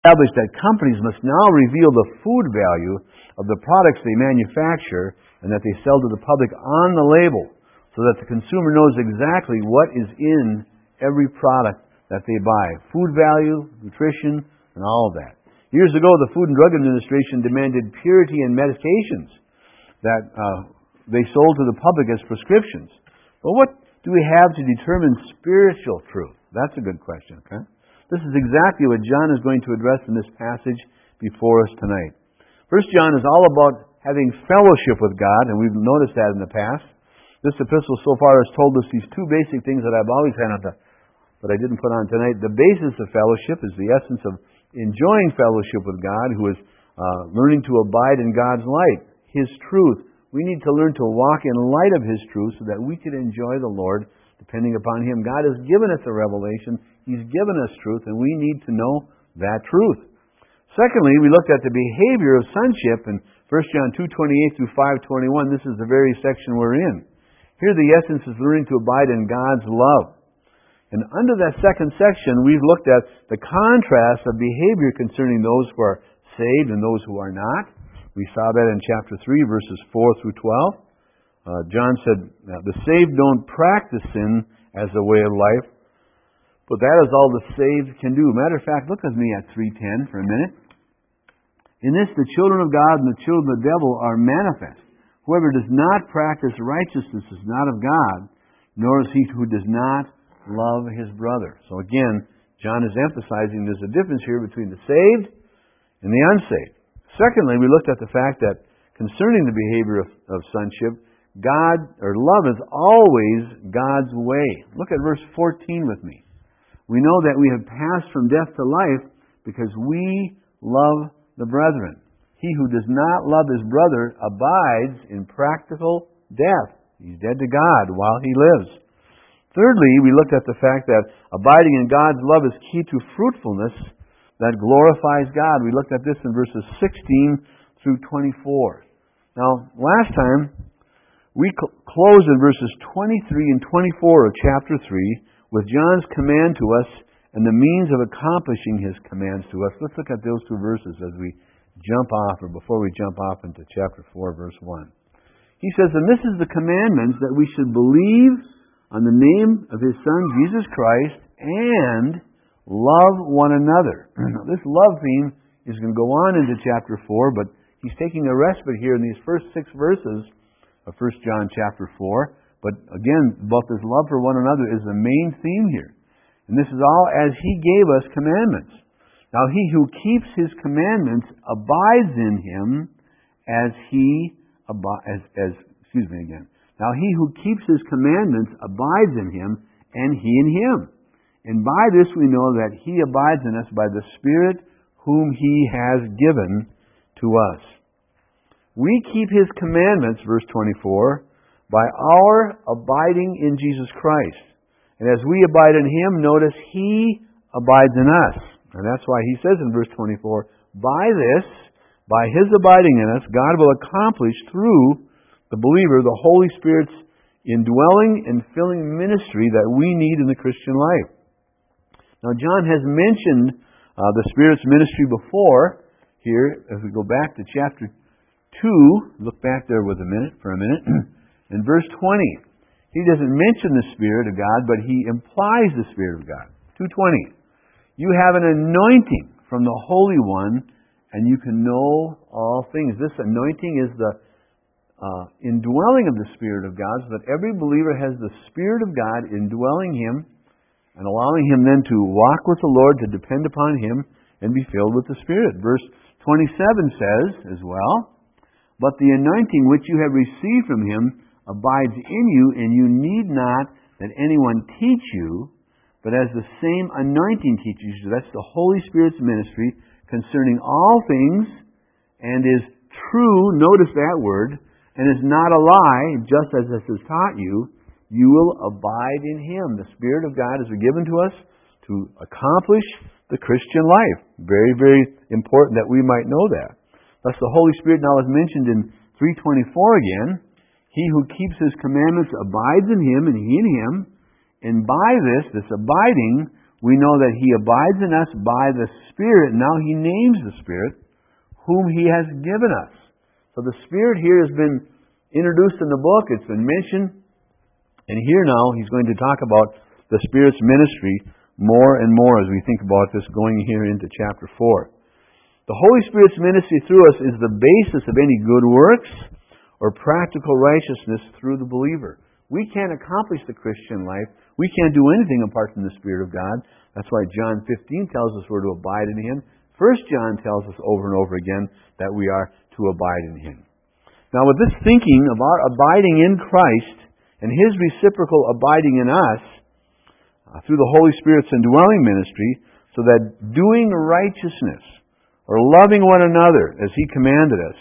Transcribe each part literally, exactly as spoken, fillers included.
established that companies must now reveal the food value of the products they manufacture and that they sell to the public on the label so that the consumer knows exactly what is in every product that they buy. Food value, nutrition, and all of that. Years ago, the Food and Drug Administration demanded purity in medications that uh, they sold to the public as prescriptions. But what do we have to determine spiritual truth? That's a good question, okay? This is exactly what John is going to address in this passage before us tonight. First John is all about having fellowship with God, and we've noticed that in the past. This epistle so far has told us these two basic things that I've always had on the, but I didn't put on tonight. The basis of fellowship is the essence of enjoying fellowship with God, who is uh, learning to abide in God's light, His truth. We need to learn to walk in light of His truth so that we can enjoy the Lord depending upon Him. God has given us a revelation. He's given us truth, and we need to know that truth. Secondly, we looked at the behavior of sonship in First John two twenty-eight through five twenty-one. This is the very section we're in. Here the essence is learning to abide in God's love. And under that second section, we've looked at the contrast of behavior concerning those who are saved and those who are not. We saw that in chapter three, verses four through twelve. Uh, John said, the saved don't practice sin as a way of life, but that is all the saved can do. Matter of fact, look with me at three ten for a minute. In this, the children of God and the children of the devil are manifest. Whoever does not practice righteousness is not of God, nor is he who does not love his brother. So again, John is emphasizing there's a difference here between the saved and the unsaved. Secondly, we looked at the fact that concerning the behavior of, of sonship, God, or love is always God's way. Look at verse fourteen with me. We know that we have passed from death to life because we love the brethren. He who does not love his brother abides in practical death. He's dead to God while he lives. Thirdly, we looked at the fact that abiding in God's love is key to fruitfulness that glorifies God. We looked at this in verses sixteen through twenty-four. Now, last time, we cl- closed in verses twenty-three and twenty-four of chapter three with John's command to us and the means of accomplishing His commands to us. Let's look at those two verses as we jump off, or before we jump off into chapter four, verse one. He says, and this is the commandments, that we should believe on the name of His Son, Jesus Christ, and love one another. Now, this love theme is going to go on into chapter four, but he's taking a respite here in these first six verses of First John chapter four. But again, about this love for one another is the main theme here. And this is all as He gave us commandments. Now, he who keeps His commandments abides in Him as He abi- as, as excuse me again. Now, he who keeps His commandments abides in Him, and He in Him. And by this we know that He abides in us by the Spirit whom He has given to us. We keep His commandments, verse twenty-four, by our abiding in Jesus Christ. And as we abide in Him, notice He abides in us. And that's why He says in verse twenty-four, by this, by His abiding in us, God will accomplish through the believer the Holy Spirit's indwelling and filling ministry that we need in the Christian life. Now, John has mentioned uh, the Spirit's ministry before here. As we go back to chapter two, look back there with a minute, for a minute. In verse twenty, he doesn't mention the Spirit of God, but he implies the Spirit of God. two twenty, you have an anointing from the Holy One, and you can know all things. This anointing is the uh, indwelling of the Spirit of God, so that every believer has the Spirit of God indwelling him, and allowing him then to walk with the Lord, to depend upon Him, and be filled with the Spirit. Verse twenty-seven says as well, but the anointing which you have received from Him abides in you, and you need not that anyone teach you, but as the same anointing teaches you. That's the Holy Spirit's ministry concerning all things, and is true, notice that word, and is not a lie, just as this is taught you, you will abide in Him. The Spirit of God is given to us to accomplish the Christian life. Very, very important that we might know that. Thus the Holy Spirit now is mentioned in three twenty-four again. He who keeps His commandments abides in Him, and He in Him. And by this, this abiding, we know that He abides in us by the Spirit. Now He names the Spirit whom He has given us. So the Spirit here has been introduced in the book. It's been mentioned. And here now He's going to talk about the Spirit's ministry more and more as we think about this going here into chapter four. The Holy Spirit's ministry through us is the basis of any good works or practical righteousness through the believer. We can't accomplish the Christian life. We can't do anything apart from the Spirit of God. That's why John fifteen tells us we're to abide in Him. First John tells us over and over again that we are to abide in Him. Now with this thinking of our abiding in Christ and His reciprocal abiding in us uh, through the Holy Spirit's indwelling ministry, so that doing righteousness or loving one another as He commanded us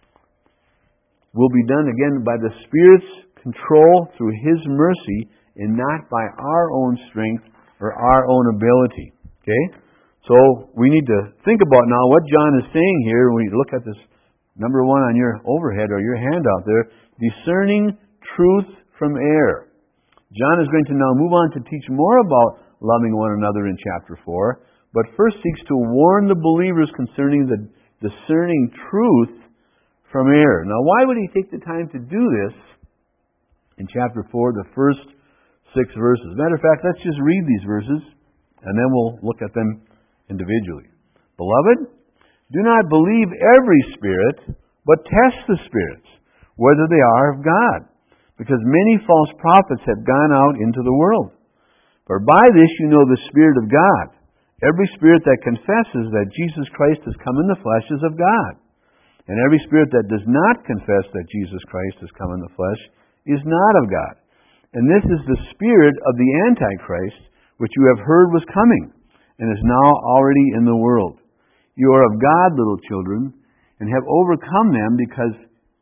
will be done again by the Spirit's control through His mercy and not by our own strength or our own ability. Okay? So we need to think about now what John is saying here when we look at this number one on your overhead or your handout there, discerning truth from error. John is going to now move on to teach more about loving one another in chapter four, but first seeks to warn the believers concerning the discerning truth from error. Now why would he take the time to do this in chapter four, the first six verses? Matter of fact, let's just read these verses and then we'll look at them individually. Beloved, do not believe every spirit, but test the spirits, whether they are of God, because many false prophets have gone out into the world. For by this you know the Spirit of God. Every spirit that confesses that Jesus Christ has come in the flesh is of God. And every spirit that does not confess that Jesus Christ has come in the flesh is not of God. And this is the spirit of the Antichrist, which you have heard was coming, and is now already in the world. You are of God, little children, and have overcome them, because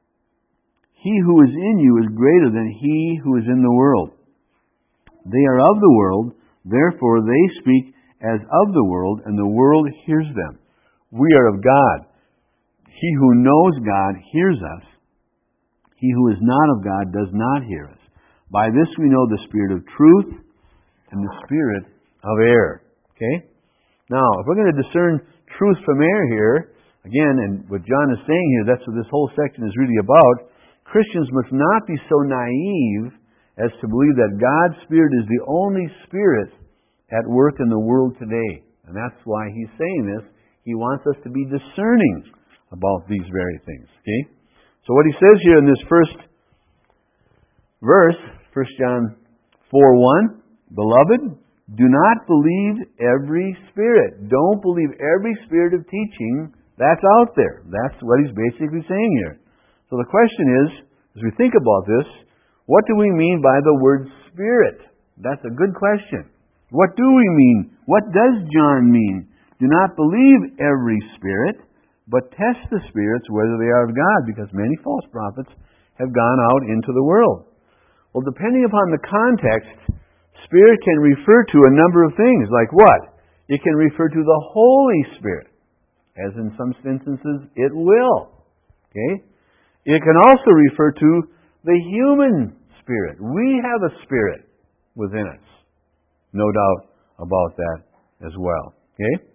He who is in you is greater than he who is in the world. They are of the world, therefore they speak as of the world, and the world hears them. We are of God. He who knows God hears us. He who is not of God does not hear us. By this we know the spirit of truth and the spirit of error. Okay? Now, if we're going to discern truth from error here, again, and what John is saying here, that's what this whole section is really about. Christians must not be so naive as to believe that God's Spirit is the only Spirit at work in the world today. And that's why he's saying this. He wants us to be discerning about these very things. Okay? So what he says here in this first verse, First John four one, Beloved, do not believe every spirit. Don't believe every spirit of teaching that's out there. That's what he's basically saying here. So the question is, as we think about this, what do we mean by the word spirit? That's a good question. What do we mean? What does John mean? Do not believe every spirit, but test the spirits whether they are of God, because many false prophets have gone out into the world. Well, depending upon the context, Spirit can refer to a number of things, like what? It can refer to the Holy Spirit, as in some instances it will. Okay? It can also refer to the human spirit. We have a spirit within us. No doubt about that as well. Okay?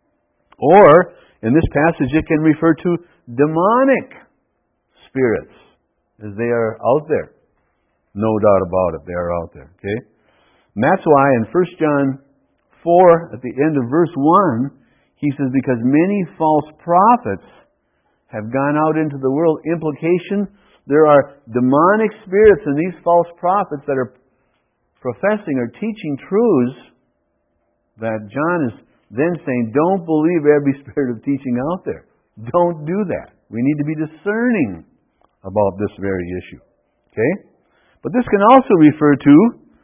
Or, in this passage, it can refer to demonic spirits, as they are out there. No doubt about it, they are out there. Okay? And that's why in First John four, at the end of verse one, he says, because many false prophets have gone out into the world. Implication, there are demonic spirits in these false prophets that are professing or teaching truths that John is then saying, don't believe every spirit of teaching out there. Don't do that. We need to be discerning about this very issue. Okay? But this can also refer to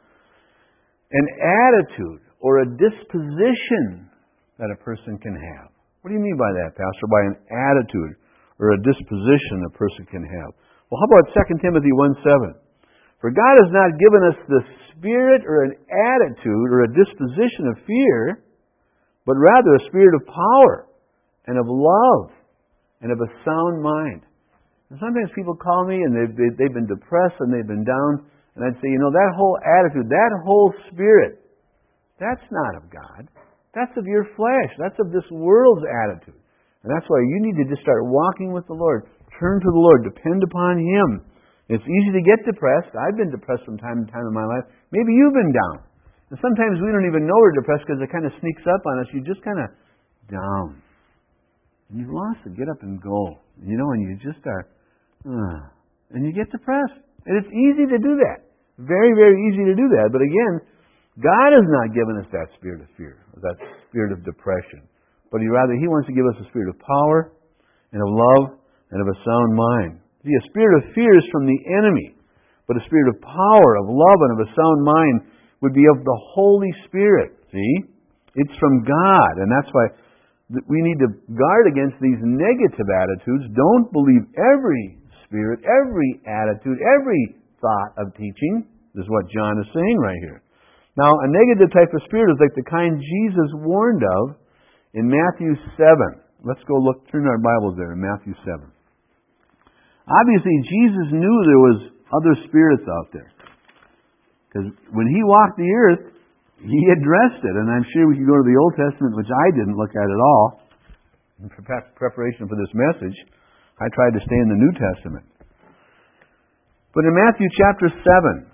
an attitude or a disposition that a person can have. What do you mean by that, Pastor? By an attitude or a disposition a person can have. Well, how about Second Timothy one seven? For God has not given us the spirit or an attitude or a disposition of fear, but rather a spirit of power and of love and of a sound mind. And sometimes people call me and they've, they've been depressed and they've been down, and I'd say, you know, that whole attitude, that whole spirit, That's not of God. That's of your flesh. That's of this world's attitude. And that's why you need to just start walking with the Lord. Turn to the Lord. Depend upon Him. It's easy to get depressed. I've been depressed from time to time in my life. Maybe you've been down. And sometimes we don't even know we're depressed because it kind of sneaks up on us. You just kind of down. And you've lost it. Get up and go. You know, and you just are, uh, and you get depressed. And it's easy to do that. Very, very easy to do that. But again, God has not given us that spirit of fear, or that spirit of depression. But He rather, He wants to give us a spirit of power, and of love, and of a sound mind. See, a spirit of fear is from the enemy. But a spirit of power, of love, and of a sound mind would be of the Holy Spirit. See? It's from God. And that's why we need to guard against these negative attitudes. Don't believe every spirit, every attitude, every thought of teaching. This is what John is saying right here. Now, a negative type of spirit is like the kind Jesus warned of in Matthew seven. Let's go look, turn our Bibles there in Matthew seven. Obviously, Jesus knew there was other spirits out there. Because when He walked the earth, He addressed it. And I'm sure we could go to the Old Testament, which I didn't look at at all. In preparation for this message, I tried to stay in the New Testament. But in Matthew chapter seven,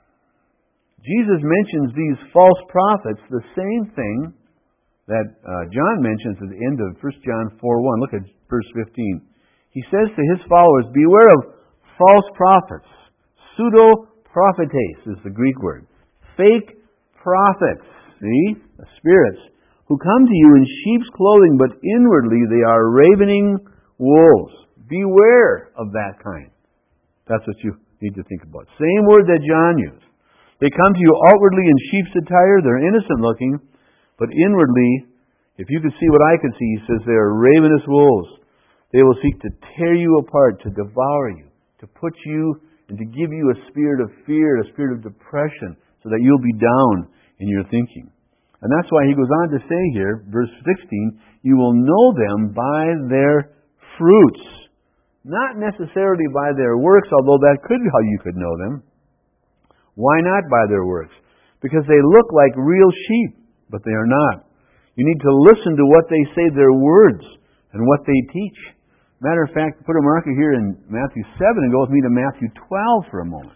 Jesus mentions these false prophets, the same thing that uh, John mentions at the end of First John four one. Look at verse fifteen. He says to His followers, beware of false prophets. Pseudo-prophetes is the Greek word. Fake prophets, see, the spirits, who come to you in sheep's clothing, but inwardly they are ravening wolves. Beware of that kind. That's what you need to think about. Same word that John used. They come to you outwardly in sheep's attire. They're innocent looking, but inwardly, if you could see what I could see, he says they are ravenous wolves. They will seek to tear you apart, to devour you, to put you and to give you a spirit of fear, a spirit of depression, so that you'll be down in your thinking. And that's why he goes on to say here, verse sixteen, you will know them by their fruits. Not necessarily by their works, although that could be how you could know them. Why not by their works? Because they look like real sheep, but they are not. You need to listen to what they say, their words, and what they teach. Matter of fact, put a marker here in Matthew seven and go with me to Matthew twelve for a moment.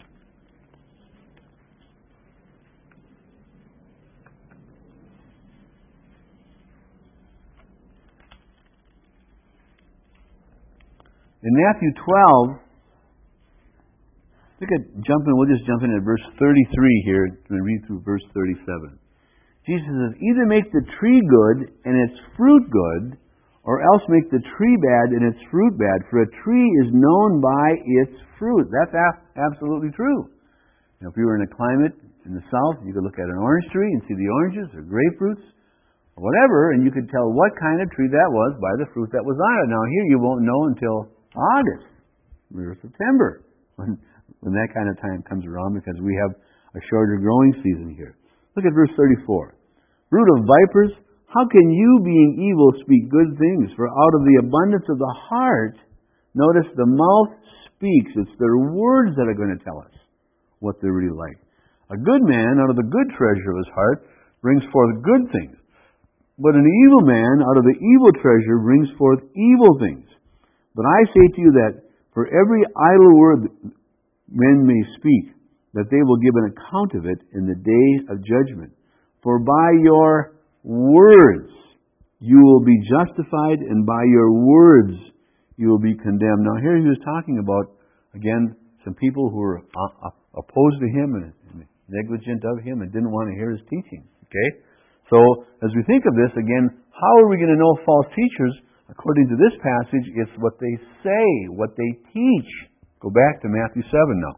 In Matthew twelve, look at jumping. We'll just jump in at verse thirty-three here and read through verse thirty-seven. Jesus says, "Either make the tree good and its fruit good, or else make the tree bad and its fruit bad. For a tree is known by its fruit." That's absolutely true. You know, if you were in a climate in the south, you could look at an orange tree and see the oranges or grapefruits or whatever, and you could tell what kind of tree that was by the fruit that was on it. Now here you won't know until August or September when, when that kind of time comes around, because we have a shorter growing season here. Look at verse thirty-four. "Brood of vipers, how can you, being evil, speak good things? For out of the abundance of the heart," notice the mouth speaks. It's their words that are going to tell us what they're really like. "A good man out of the good treasure of his heart brings forth good things. But an evil man out of the evil treasure brings forth evil things. But I say to you that for every idle word men may speak, that they will give an account of it in the day of judgment. For by your words you will be justified, and by your words you will be condemned." Now here he was talking about, again, some people who were opposed to him and negligent of him and didn't want to hear his teaching. Okay? So, as we think of this, again, how are we going to know false teachers? According to this passage, it's what they say, what they teach. Go back to Matthew seven now.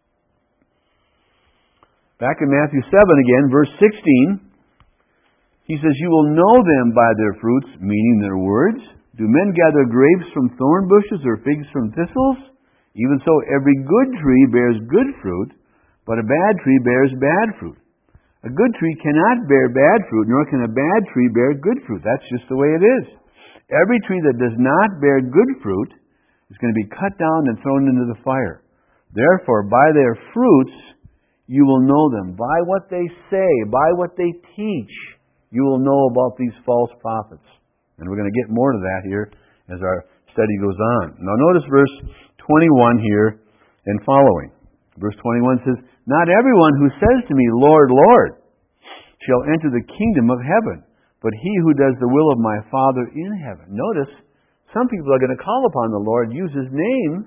Back in Matthew seven again, verse sixteen, he says, "You will know them by their fruits," meaning their words. "Do men gather grapes from thorn bushes or figs from thistles? Even so, every good tree bears good fruit, but a bad tree bears bad fruit. A good tree cannot bear bad fruit, nor can a bad tree bear good fruit." That's just the way it is. Every tree that does not bear good fruit is going to be cut down and thrown into the fire. "Therefore, by their fruits you will know them. By what they say, by what they teach, you will know about these false prophets. And we're going to get more to that here as our study goes on. Now notice verse twenty-one here and following. Verse twenty-one says, "Not everyone who says to me, Lord, Lord, shall enter the kingdom of heaven, but he who does the will of my Father in heaven." Notice, some people are going to call upon the Lord, use His name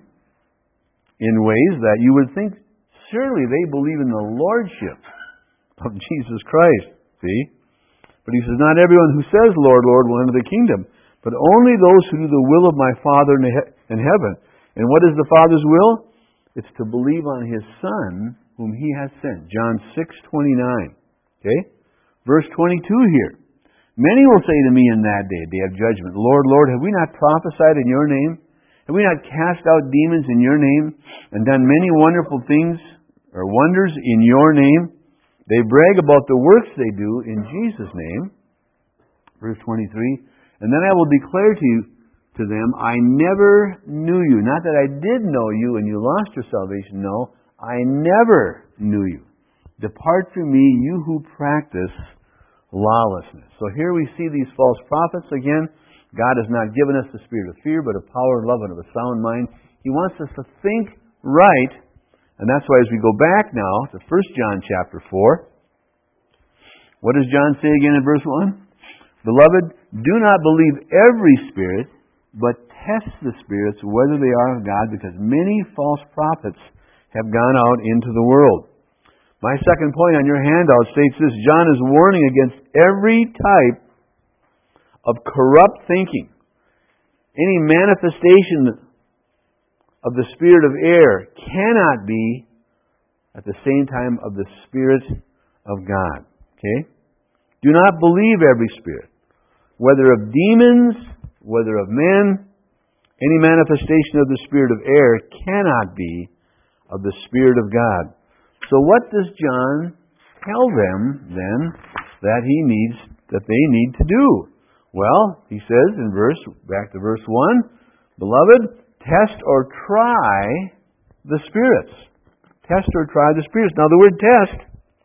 in ways that you would think, surely they believe in the Lordship of Jesus Christ. See? But He says, "Not everyone who says, Lord, Lord, will enter the kingdom, but only those who do the will of my Father in heaven." And what is the Father's will? It's to believe on His Son, whom He has sent. John six twenty-nine. Okay? Verse twenty-two here. "Many will say to me in that day, day of judgment, Lord, Lord, have we not prophesied in your name? Have we not cast out demons in your name, and done many wonderful things, or wonders in your name?" They brag about the works they do in Jesus' name. Verse twenty-three, "And then I will declare to you, to them, I never knew you." Not that I did know you and you lost your salvation. No, I never knew you. "Depart from me, you who practice lawlessness." So here we see these false prophets again. God has not given us the spirit of fear, but of power, love, and of a sound mind. He wants us to think right. And that's why as we go back now to First John chapter four, what does John say again in verse one? "Beloved, do not believe every spirit, but test the spirits whether they are of God, because many false prophets have gone out into the world." My second point on your handout states this: John is warning against every type of corrupt thinking. Any manifestation of the spirit of error cannot be at the same time of the Spirit of God. Okay? Do not believe every spirit, whether of demons, whether of men. Any manifestation of the spirit of error cannot be of the Spirit of God. So what does John tell them then that he needs, that they need to do? Well, he says in verse, back to verse one, "Beloved, test or try the spirits." Test or try the spirits. Now the word test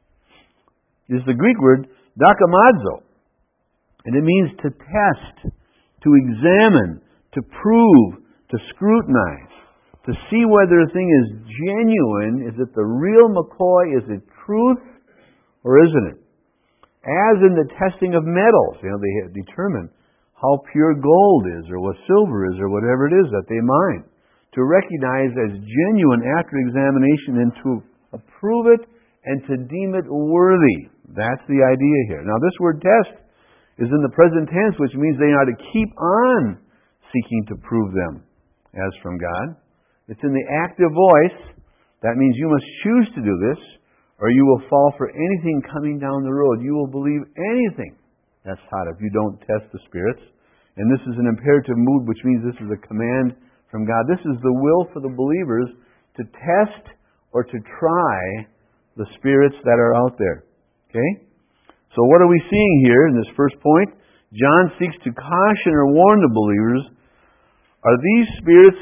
is the Greek word dokimazo. And it means to test, to examine, to prove, to scrutinize, to see whether a thing is genuine. Is it the real McCoy? Is it truth? Or isn't it? As in the testing of metals, you know, they determine how pure gold is, or what silver is, or whatever it is that they mine. To recognize as genuine after examination, and to approve it and to deem it worthy. That's the idea here. Now this word test is in the present tense, which means they are to keep on seeking to prove them as from God. It's in the active voice. That means you must choose to do this, or you will fall for anything coming down the road. You will believe anything that's hot if you don't test the spirits. And this is an imperative mood, which means this is a command from God. This is the will for the believers to test or to try the spirits that are out there. Okay? So what are we seeing here in this first point? John seeks to caution or warn the believers. Are these spirits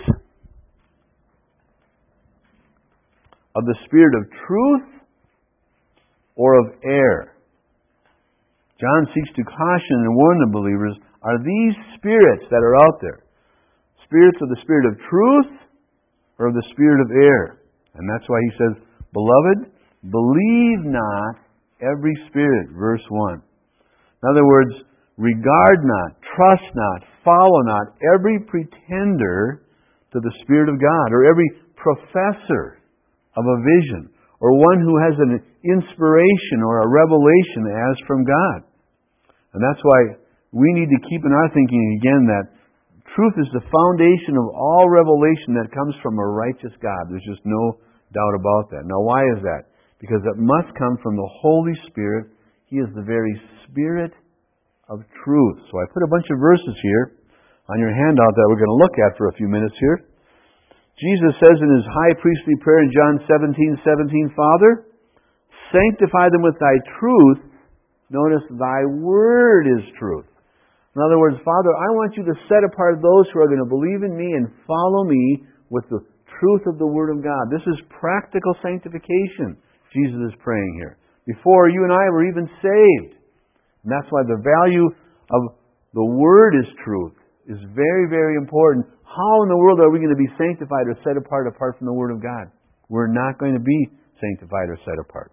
of the spirit of truth or of error? John seeks to caution and warn the believers. Are these spirits that are out there spirits of the spirit of truth or of the spirit of error? And that's why he says, "Beloved, believe not every spirit," verse one. In other words, regard not, trust not, follow not every pretender to the Spirit of God, or every professor of a vision, or one who has an inspiration or a revelation as from God. And that's why we need to keep in our thinking again that truth is the foundation of all revelation that comes from a righteous God. There's just no doubt about that. Now why is that? Because it must come from the Holy Spirit. He is the very Spirit of truth. So I put a bunch of verses here on your handout that we're going to look at for a few minutes here. Jesus says in His high priestly prayer in John seventeen seventeen, "Father, sanctify them with Thy truth." Notice, Thy word is truth. In other words, Father, I want You to set apart those who are going to believe in Me and follow Me with the truth of the Word of God. This is practical sanctification. Jesus is praying here. Before you and I were even saved. And that's why the value of the Word is truth is very, very important. How in the world are we going to be sanctified or set apart apart from the Word of God? We're not going to be sanctified or set apart.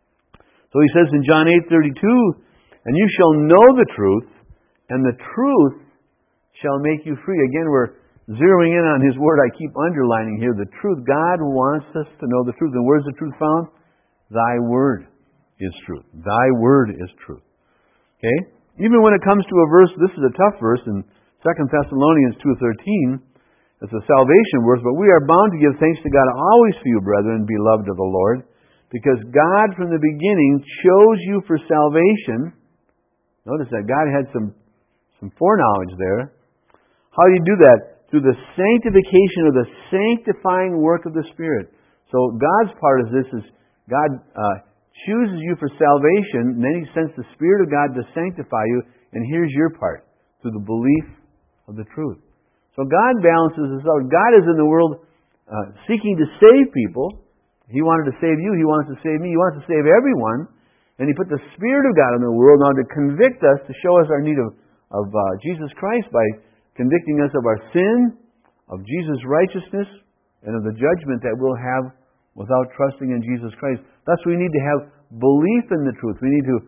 So he says in John eight thirty-two, and you shall know the truth, and the truth shall make you free. Again, we're zeroing in on His Word. I keep underlining here the truth. God wants us to know the truth. And where's the truth found? Thy Word is truth. Thy Word is truth. Okay? Even when it comes to a verse, this is a tough verse in Second Thessalonians two thirteen. It's a salvation verse, but we are bound to give thanks to God always for you, brethren, beloved of the Lord, because God from the beginning chose you for salvation. Notice that God had some, some foreknowledge there. How do you do that? Through the sanctification or the sanctifying work of the Spirit. So God's part of this is God uh, chooses you for salvation, and then He sends the Spirit of God to sanctify you, and here's your part, through the belief of the truth. So God balances this out. God is in the world uh, seeking to save people. He wanted to save you. He wants to save me. He wants to save everyone. And He put the Spirit of God in the world now to convict us, to show us our need of, of uh, Jesus Christ by convicting us of our sin, of Jesus' righteousness, and of the judgment that we'll have without trusting in Jesus Christ. Thus we need to have belief in the truth. We need to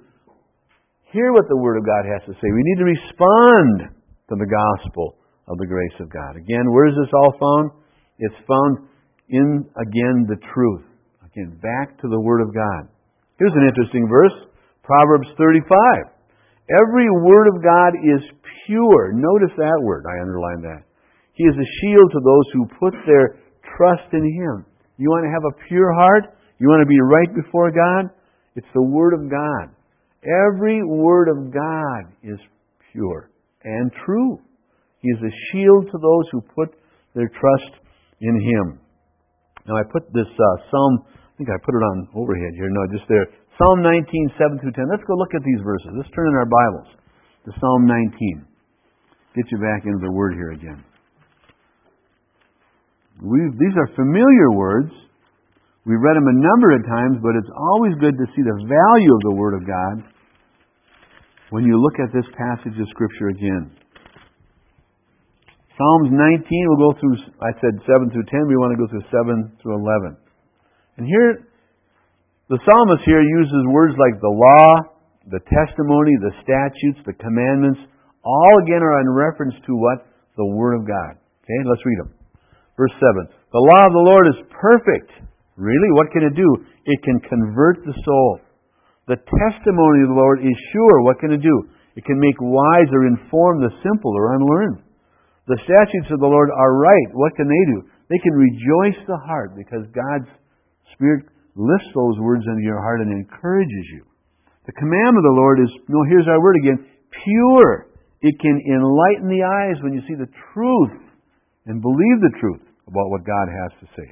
hear what the Word of God has to say. We need to respond to the gospel of the grace of God. Again, where is this all found? It's found in, again, the truth. Again, back to the Word of God. Here's an interesting verse, Proverbs thirty-five. Every word of God is pure. Notice that word. I underline that. He is a shield to those who put their trust in Him. You want to have a pure heart? You want to be right before God? It's the Word of God. Every word of God is pure and true. He is a shield to those who put their trust in Him. Now I put this uh, Psalm, I think I put it on overhead here. No, just there. Psalm nineteen, seven through ten. Let's go look at these verses. Let's turn in our Bibles to Psalm nineteen. Get you back into the Word here again. We've, these are familiar words. We've read them a number of times, but it's always good to see the value of the Word of God when you look at this passage of Scripture again. Psalms nineteen, we'll go through, I said seven through ten, we want to go through seven through eleven. And here, the psalmist here uses words like the law, the testimony, the statutes, the commandments, all again are in reference to what? The Word of God. Okay, let's read them. Verse seven. The law of the Lord is perfect. Really? What can it do? It can convert the soul. The testimony of the Lord is sure. What can it do? It can make wise or inform the simple or unlearned. The statutes of the Lord are right. What can they do? They can rejoice the heart because God's Spirit lifts those words into your heart and encourages you. The commandment of the Lord is, no, here's our word again, pure. It can enlighten the eyes when you see the truth and believe the truth about what God has to say.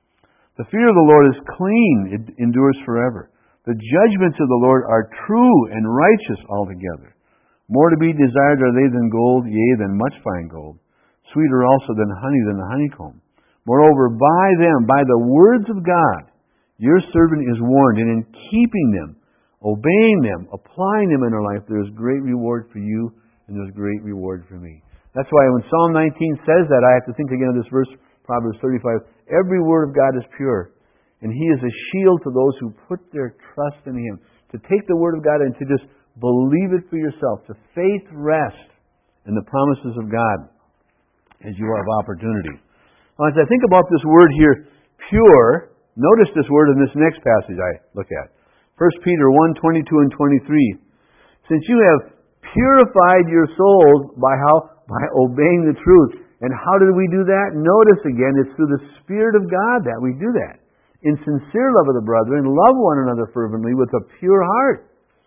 The fear of the Lord is clean. It endures forever. The judgments of the Lord are true and righteous altogether. More to be desired are they than gold, yea, than much fine gold. Sweeter also than honey, than the honeycomb. Moreover, by them, by the words of God, your servant is warned, and in keeping them, obeying them, applying them in our life, there is great reward for you, and there's great reward for me. That's why when Psalm nineteen says that, I have to think again of this verse, Proverbs thirty-five. Every word of God is pure, and He is a shield to those who put their trust in Him. To take the Word of God and to just believe it for yourself, to faith rest in the promises of God as you have opportunity. Now, as I think about this word here, pure, notice this word in this next passage I look at. First Peter one, twenty-two and twenty-three. Since you have purified your souls by how? By obeying the truth. And how did we do that? Notice again, it's through the Spirit of God that we do that. In sincere love of the brethren, love one another fervently with a pure heart.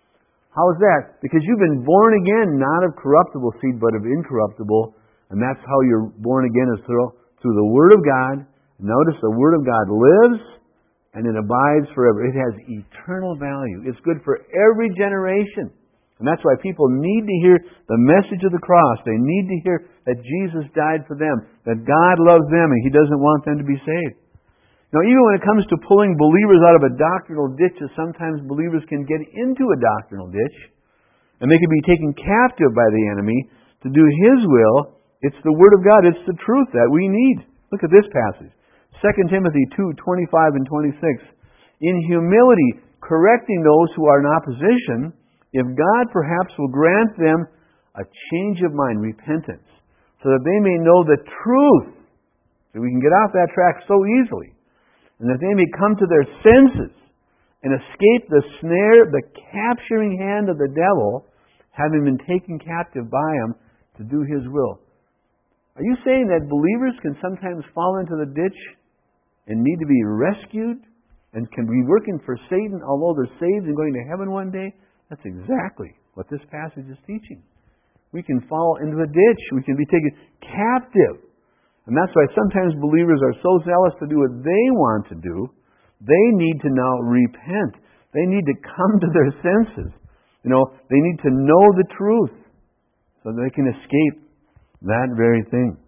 How is that? Because you've been born again, not of corruptible seed, but of incorruptible. And that's how you're born again, is through, through the Word of God. Notice the Word of God lives, and it abides forever. It has eternal value. It's good for every generation. And that's why people need to hear the message of the cross. They need to hear that Jesus died for them, that God loves them, and He doesn't want them to be saved. Now, even when it comes to pulling believers out of a doctrinal ditch, sometimes believers can get into a doctrinal ditch, and they can be taken captive by the enemy to do his will. It's the Word of God. It's the truth that we need. Look at this passage. Second Timothy two, twenty-five and twenty-six. In humility, correcting those who are in opposition, if God perhaps will grant them a change of mind, repentance, so that they may know the truth, that we can get off that track so easily, and that they may come to their senses and escape the snare, the capturing hand of the devil, having been taken captive by him to do his will. Are you saying that believers can sometimes fall into the ditch and need to be rescued and can be working for Satan although they're saved and going to heaven one day? That's exactly what this passage is teaching. We can fall into a ditch. We can be taken captive. And that's why sometimes believers are so zealous to do what they want to do, they need to now repent. They need to come to their senses. You know, they need to know the truth so they can escape that very thing.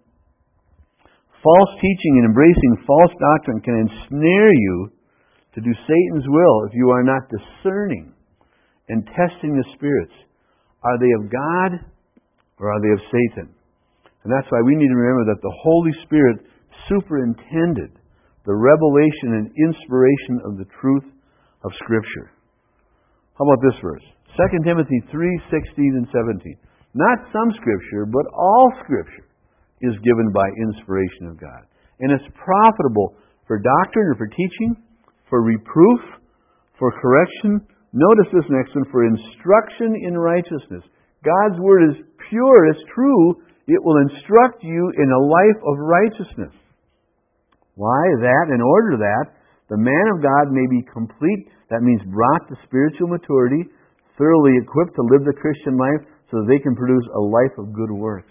False teaching and embracing false doctrine can ensnare you to do Satan's will if you are not discerning and testing the spirits. Are they of God or are they of Satan? And that's why we need to remember that the Holy Spirit superintended the revelation and inspiration of the truth of Scripture. How about this verse? Second Timothy three, sixteen and seventeen. Not some Scripture, but all Scripture is given by inspiration of God. And it's profitable for doctrine or for teaching, for reproof, for correction. Notice this next one, for instruction in righteousness. God's Word is pure, it's true. It will instruct you in a life of righteousness. Why? That, in order that, the man of God may be complete. That means brought to spiritual maturity, thoroughly equipped to live the Christian life so that they can produce a life of good works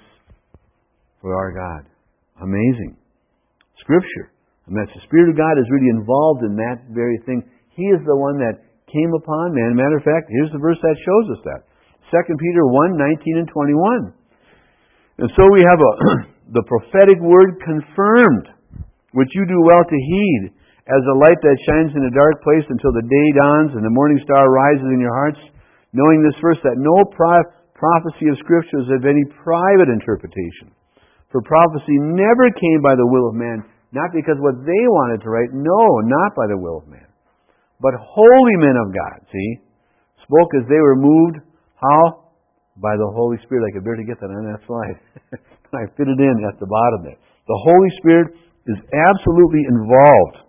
for our God. Amazing. Scripture. And that the Spirit of God is really involved in that very thing. He is the one that came upon man. Matter of fact, here's the verse that shows us that. Second Peter one, nineteen and twenty-one. And so we have a, the prophetic word confirmed, which you do well to heed, as a light that shines in a dark place until the day dawns and the morning star rises in your hearts, knowing this first, that no pro- prophecy of Scripture is of any private interpretation. For prophecy never came by the will of man, not because what they wanted to write, no, not by the will of man. But holy men of God, see, spoke as they were moved, how? By the Holy Spirit. I could barely get that on that slide. I fit it in at the bottom there. The Holy Spirit is absolutely involved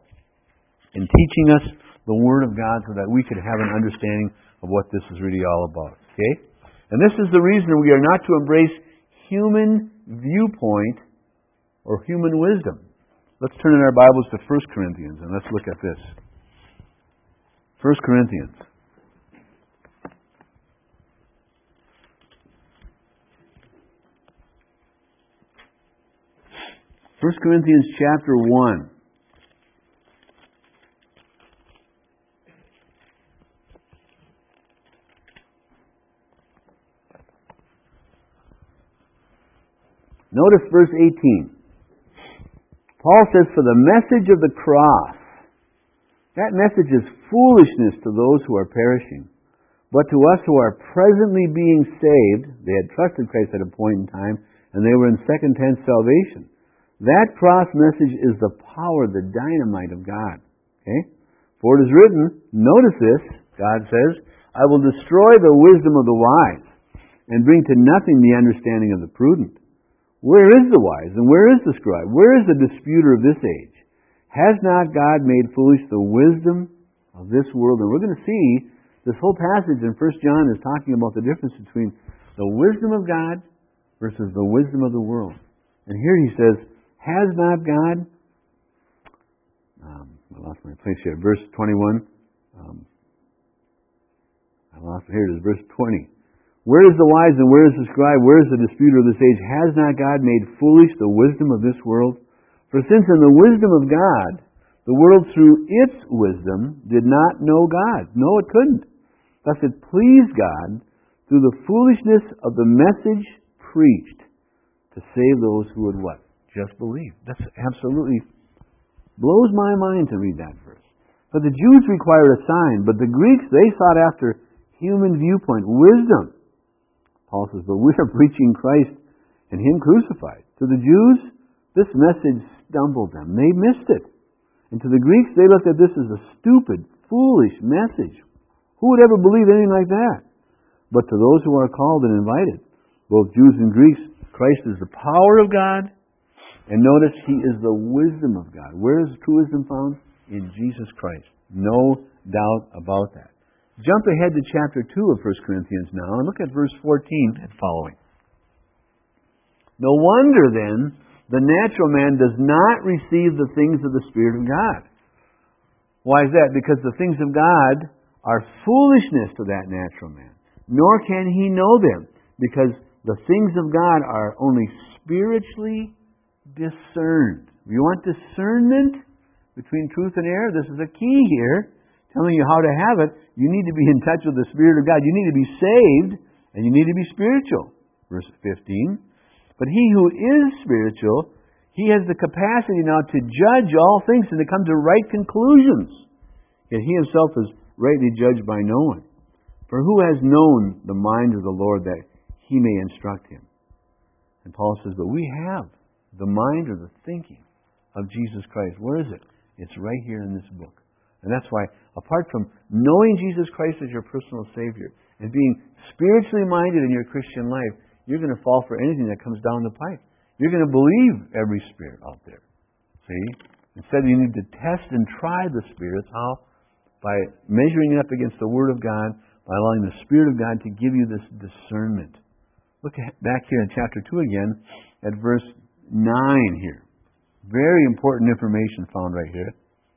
in teaching us the Word of God so that we could have an understanding of what this is really all about. Okay? And this is the reason we are not to embrace human viewpoint or human wisdom. Let's turn in our Bibles to First Corinthians and let's look at this. First Corinthians. First Corinthians chapter one. Notice verse eighteen. Paul says, for the message of the cross, that message is foolishness to those who are perishing. But to us who are presently being saved, they had trusted Christ at a point in time, and they were in second tense salvation. That cross message is the power, the dynamite of God. Okay? For it is written, notice this, God says, I will destroy the wisdom of the wise and bring to nothing the understanding of the prudent. Where is the wise and where is the scribe? Where is the disputer of this age? Has not God made foolish the wisdom of this world? And we're going to see this whole passage in First John is talking about the difference between the wisdom of God versus the wisdom of the world. And here he says, has not God, um, I lost my place here, verse twenty-one, um, I lost it, here it is, verse twenty. Where is the wise and where is the scribe? Where is the disputer of this age? Has not God made foolish the wisdom of this world? For since in the wisdom of God, the world through its wisdom did not know God. No, it couldn't. Thus it pleased God through the foolishness of the message preached to save those who would what? Just believe. That's absolutely Blows my mind to read that verse. But the Jews required a sign, but the Greeks, they sought after human viewpoint, wisdom. Paul says, but we are preaching Christ and Him crucified. To the Jews, this message stumbled them. They missed it. And to the Greeks, they looked at this as a stupid, foolish message. Who would ever believe anything like that? But to those who are called and invited, both Jews and Greeks, Christ is the power of God. And notice He is the wisdom of God. Where is true wisdom found? In Jesus Christ. No doubt about that. Jump ahead to chapter two of First Corinthians now and look at verse fourteen and following. No wonder then the natural man does not receive the things of the Spirit of God. Why is that? Because the things of God are foolishness to that natural man. Nor can he know them, because the things of God are only spiritually discerned. You want discernment between truth and error? This is a key here, telling you how to have it. You need to be in touch with the Spirit of God. You need to be saved, and you need to be spiritual. Verse fifteen. But he who is spiritual, he has the capacity now to judge all things and to come to right conclusions. Yet he himself is rightly judged by no one. For who has known the mind of the Lord that He may instruct him? And Paul says, but we have the mind or the thinking of Jesus Christ. Where is it? It's right here in this book. And that's why, apart from knowing Jesus Christ as your personal Savior and being spiritually minded in your Christian life, you're going to fall for anything that comes down the pipe. You're going to believe every spirit out there. See? Instead, you need to test and try the spirits. How? By measuring it up against the Word of God, by allowing the Spirit of God to give you this discernment. Look at, back here in chapter two again at verse nine here. Very important information found right here.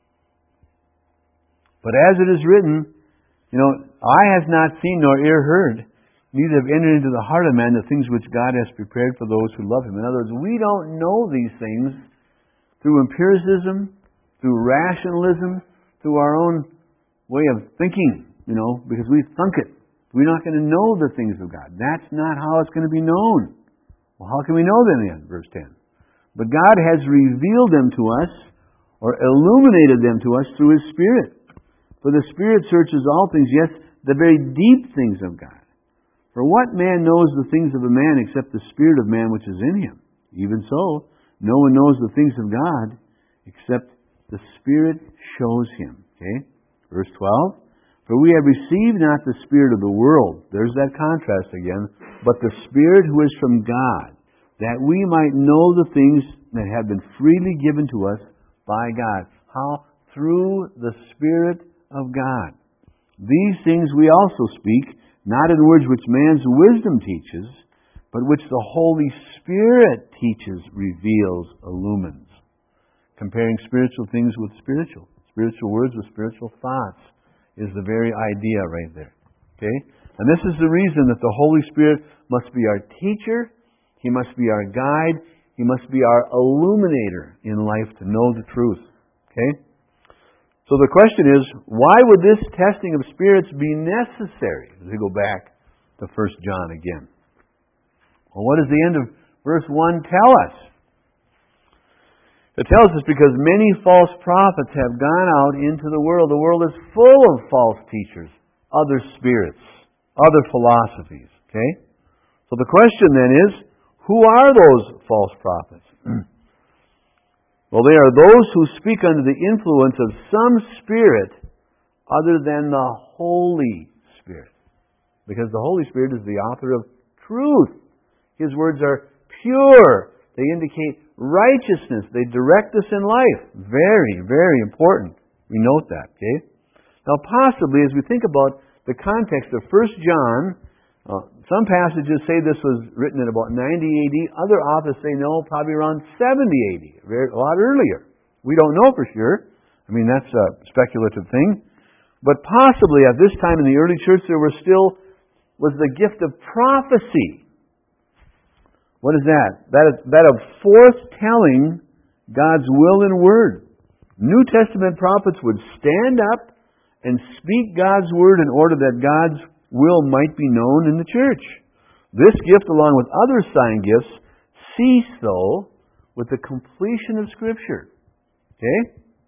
But as it is written, you know, eye has not seen nor ear heard, neither have entered into the heart of man the things which God has prepared for those who love Him. In other words, we don't know these things through empiricism, through rationalism, through our own way of thinking, you know, because we've thunk it. We're not going to know the things of God. That's not how it's going to be known. Well, how can we know them then? Verse ten. But God has revealed them to us, or illuminated them to us through His Spirit. For the Spirit searches all things, yes, the very deep things of God. For what man knows the things of a man except the Spirit of man which is in him? Even so, no one knows the things of God except the Spirit shows him. Okay? Verse twelve. For we have received not the spirit of the world. There's that contrast again. But the Spirit who is from God, that we might know the things that have been freely given to us by God. How? Through the Spirit of God. These things we also speak, not in words which man's wisdom teaches, but which the Holy Spirit teaches, reveals, illumines. Comparing spiritual things with spiritual. Spiritual words with spiritual thoughts is the very idea right there. Okay? And this is the reason that the Holy Spirit must be our teacher, He must be our guide, He must be our illuminator in life to know the truth. Okay? So the question is, why would this testing of spirits be necessary? As we go back to First John again. Well, what does the end of verse one tell us? It tells us because many false prophets have gone out into the world. The world is full of false teachers, other spirits, other philosophies. Okay? So the question then is, who are those false prophets? Well, they are those who speak under the influence of some spirit other than the Holy Spirit. Because the Holy Spirit is the author of truth. His words are pure. They indicate righteousness. They direct us in life. Very, very important. We note that, okay? Now, possibly, as we think about the context of First John, uh, some passages say this was written in about ninety A D. Other authors say no, probably around seventy A D, very, a lot earlier. We don't know for sure. I mean, that's a speculative thing. But possibly at this time in the early church, there was still was the gift of prophecy. What is that? That is that of foretelling God's will and word. New Testament prophets would stand up and speak God's word in order that God's will might be known in the church. This gift, along with other sign gifts, cease, though, with the completion of Scripture. Okay?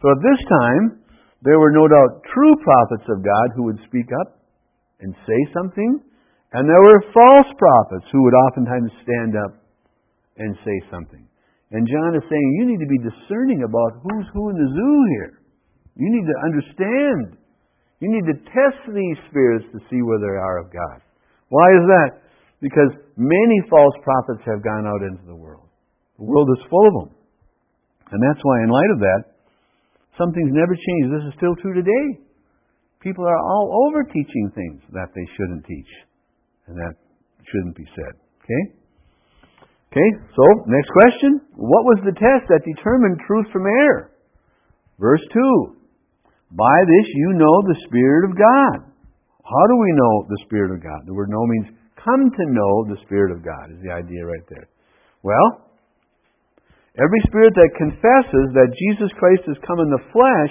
So at this time, there were no doubt true prophets of God who would speak up and say something, and there were false prophets who would oftentimes stand up and say something. And John is saying, you need to be discerning about who's who in the zoo here. You need to understand. You need to test these spirits to see where they are of God. Why is that? Because many false prophets have gone out into the world. The world is full of them. And that's why, in light of that, some things never change. This is still true today. People are all over teaching things that they shouldn't teach and that shouldn't be said. Okay? Okay, so, next question. What was the test that determined truth from error? Verse two. By this you know the Spirit of God. How do we know the Spirit of God? The word know means come to know the Spirit of God, is the idea right there. Well, every spirit that confesses that Jesus Christ has come in the flesh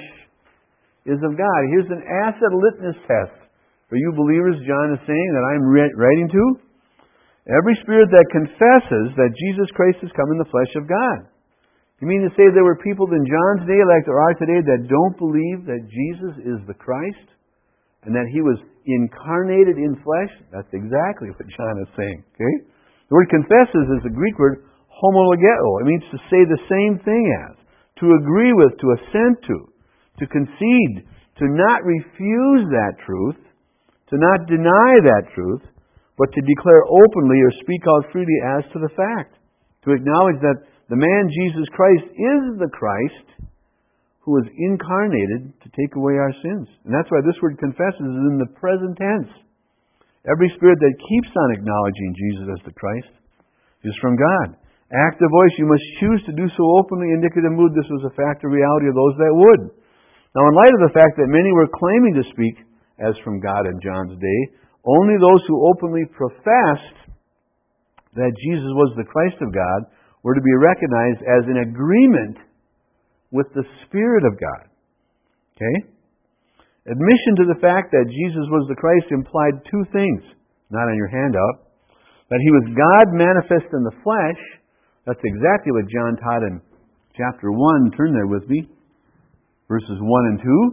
is of God. Here's an acid litmus test for you believers, John is saying, that I'm writing to. Every spirit that confesses that Jesus Christ has come in the flesh of God. You mean to say there were people in John's day, like there are today, that don't believe that Jesus is the Christ and that He was incarnated in flesh? That's exactly what John is saying. Okay? The word confesses is the Greek word homologeo. It means to say the same thing as, to agree with, to assent to, to concede, to not refuse that truth, to not deny that truth, but to declare openly or speak out freely as to the fact. To acknowledge that the man Jesus Christ is the Christ who was incarnated to take away our sins. And that's why this word confesses is in the present tense. Every spirit that keeps on acknowledging Jesus as the Christ is from God. Active voice, you must choose to do so openly. Indicative mood, this was a fact or reality of those that would. Now, in light of the fact that many were claiming to speak as from God in John's day, only those who openly professed that Jesus was the Christ of God were to be recognized as in agreement with the Spirit of God. Okay? Admission to the fact that Jesus was the Christ implied two things, not on your handout. That He was God manifest in the flesh. That's exactly what John taught in chapter one. Turn there with me. Verses one and two.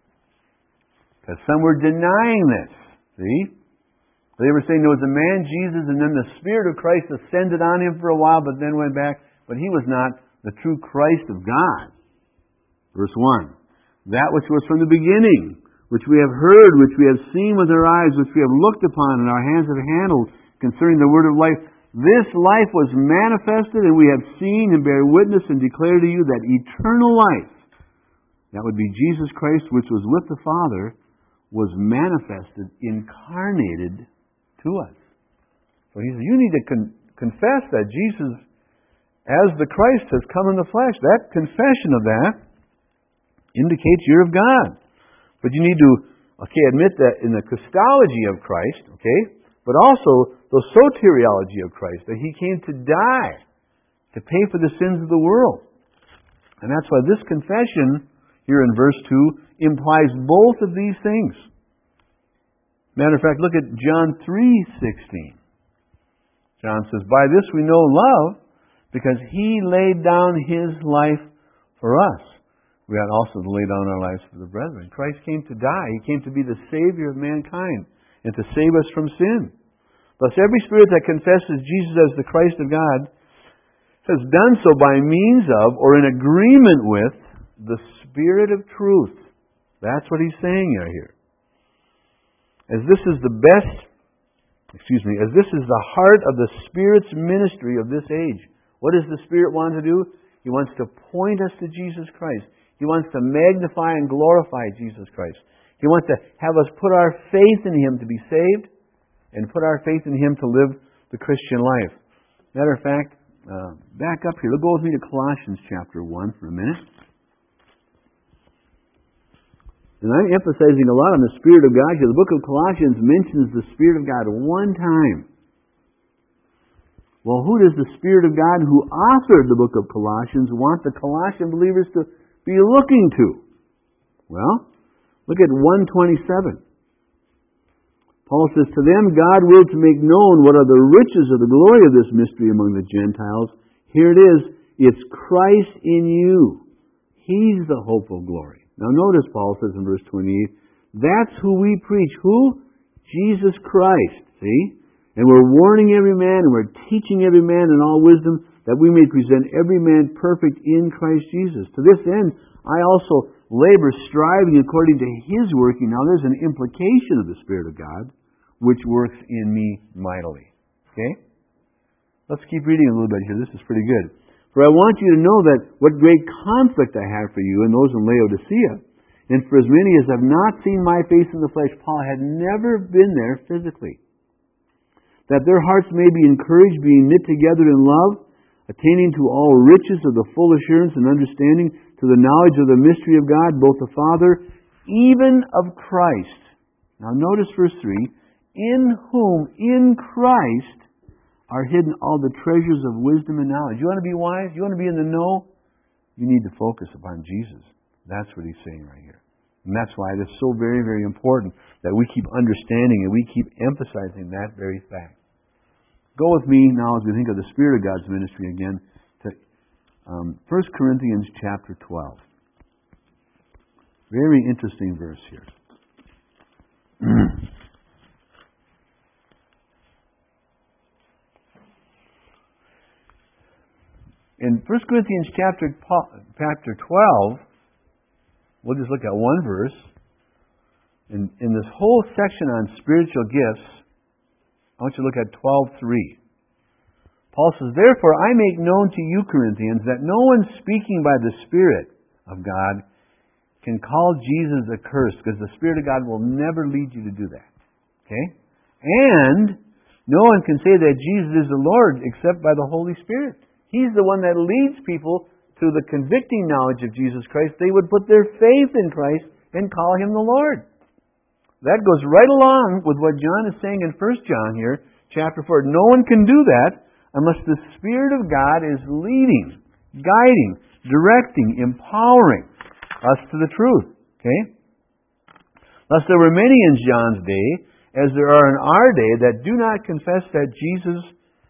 Because some were denying this. See? They were saying there was a man, Jesus, and then the Spirit of Christ ascended on Him for a while, but then went back. But He was not the true Christ of God. Verse one. That which was from the beginning, which we have heard, which we have seen with our eyes, which we have looked upon, and our hands have handled, concerning the word of life. This life was manifested, and we have seen and bear witness and declare to you that eternal life, that would be Jesus Christ, which was with the Father, was manifested, incarnated to us. So He says, you need to con- confess that Jesus, as the Christ, has come in the flesh. That confession of that indicates you're of God. But you need to, okay, admit that in the Christology of Christ, okay, but also the soteriology of Christ, that He came to die to pay for the sins of the world. And that's why this confession here in verse two implies both of these things. Matter of fact, look at John three sixteen. John says, by this we know love, because He laid down His life for us. We ought also to lay down our lives for the brethren. Christ came to die. He came to be the Savior of mankind and to save us from sin. Thus, every spirit that confesses Jesus as the Christ of God has done so by means of or in agreement with the Spirit of truth. That's what He's saying here. As this is the best, excuse me, as this is the heart of the Spirit's ministry of this age. What does the Spirit want to do? He wants to point us to Jesus Christ. He wants to magnify and glorify Jesus Christ. He wants to have us put our faith in Him to be saved and put our faith in Him to live the Christian life. Matter of fact, uh, back up here. Let's go with me to Colossians chapter one for a minute. And I'm emphasizing a lot on the Spirit of God here. The book of Colossians mentions the Spirit of God one time. Well, who does the Spirit of God who authored the book of Colossians want the Colossian believers to be looking to? Well, look at one twenty-seven. Paul says, to them God willed to make known what are the riches of the glory of this mystery among the Gentiles. Here it is. It's Christ in you. He's the hope of glory. Now notice Paul says in verse twenty-eight, that's who we preach. Who? Jesus Christ. See? And we're warning every man, and we're teaching every man in all wisdom, that we may present every man perfect in Christ Jesus. To this end, I also labor, striving according to His working. Now there's an implication of the Spirit of God, which works in me mightily. Okay? Let's keep reading a little bit here. This is pretty good. For I want you to know that what great conflict I have for you and those in Laodicea. And for as many as have not seen my face in the flesh, Paul had never been there physically, that their hearts may be encouraged, being knit together in love, attaining to all riches of the full assurance and understanding, to the knowledge of the mystery of God, both the Father, even of Christ. Now notice verse three, in whom, in Christ, are hidden all the treasures of wisdom and knowledge. You want to be wise? You want to be in the know? You need to focus upon Jesus. That's what he's saying right here. And that's why it is so very, very important that we keep understanding and we keep emphasizing that very fact. Go with me now as we think of the Spirit of God's ministry again to um, First Corinthians chapter twelve. Very interesting verse here. In First Corinthians chapter chapter twelve, we'll just look at one verse. In, in this whole section on spiritual gifts, I want you to look at twelve three. Paul says, therefore I make known to you, Corinthians, that no one speaking by the Spirit of God can call Jesus accursed, because the Spirit of God will never lead you to do that. Okay? And no one can say that Jesus is the Lord except by the Holy Spirit. He's the one that leads people to the convicting knowledge of Jesus Christ. They would put their faith in Christ and call Him the Lord. That goes right along with what John is saying in First John here, chapter four. No one can do that unless the Spirit of God is leading, guiding, directing, empowering us to the truth. Okay? Thus there were many in John's day, as there are in our day, that do not confess that Jesus,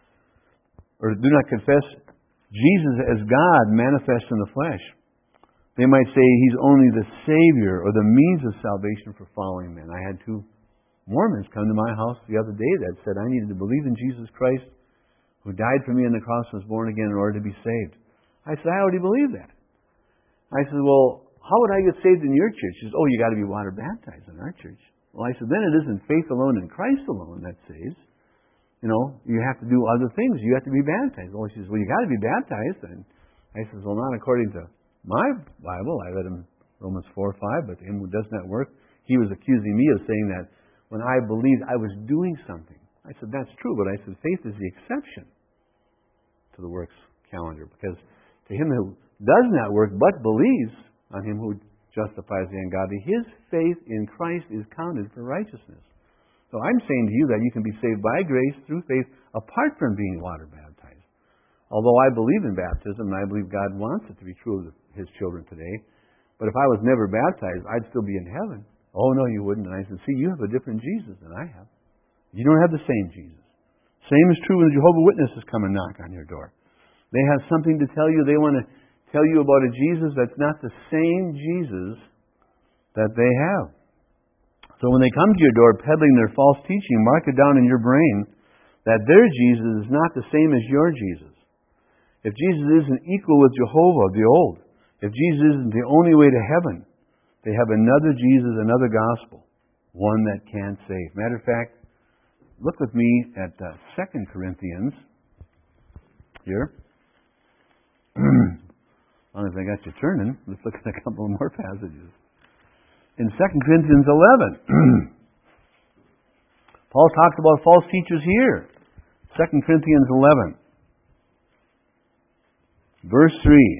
or do not confess Jesus as God manifest in the flesh. They might say He's only the Savior or the means of salvation for fallen men. I had two Mormons come to my house the other day that said I needed to believe in Jesus Christ, who died for me on the cross and was born again in order to be saved. I said, I already believe that. I said, well, how would I get saved in your church? She says, oh, you got to be water baptized in our church. Well, I said, then it isn't faith alone in Christ alone that saves. You know, you have to do other things. You have to be baptized. Well, she says, well, you got to be baptized. And I says, well, not according to my Bible. I read him Romans four five, but to him who does not work, he was accusing me of saying that when I believed I was doing something. I said, that's true, but I said, faith is the exception to the works calendar, because to him who does not work but believes on Him who justifies the ungodly, his faith in Christ is counted for righteousness. So I'm saying to you that you can be saved by grace through faith apart from being water baptized. Although I believe in baptism, and I believe God wants it to be true of His children today, but if I was never baptized, I'd still be in heaven. Oh, no, you wouldn't. And I said, see, you have a different Jesus than I have. You don't have the same Jesus. Same is true when the Jehovah's Witnesses come and knock on your door. They have something to tell you. They want to tell you about a Jesus that's not the same Jesus that they have. So when they come to your door peddling their false teaching, mark it down in your brain that their Jesus is not the same as your Jesus. If Jesus isn't equal with Jehovah of the old, if Jesus isn't the only way to heaven, they have another Jesus, another gospel, one that can save. Matter of fact, look with me at uh, Second Corinthians here. As long as I got you turning, let's look at a couple more passages. In Second Corinthians eleven, Paul talks about false teachers here. Second Corinthians eleven, verse three.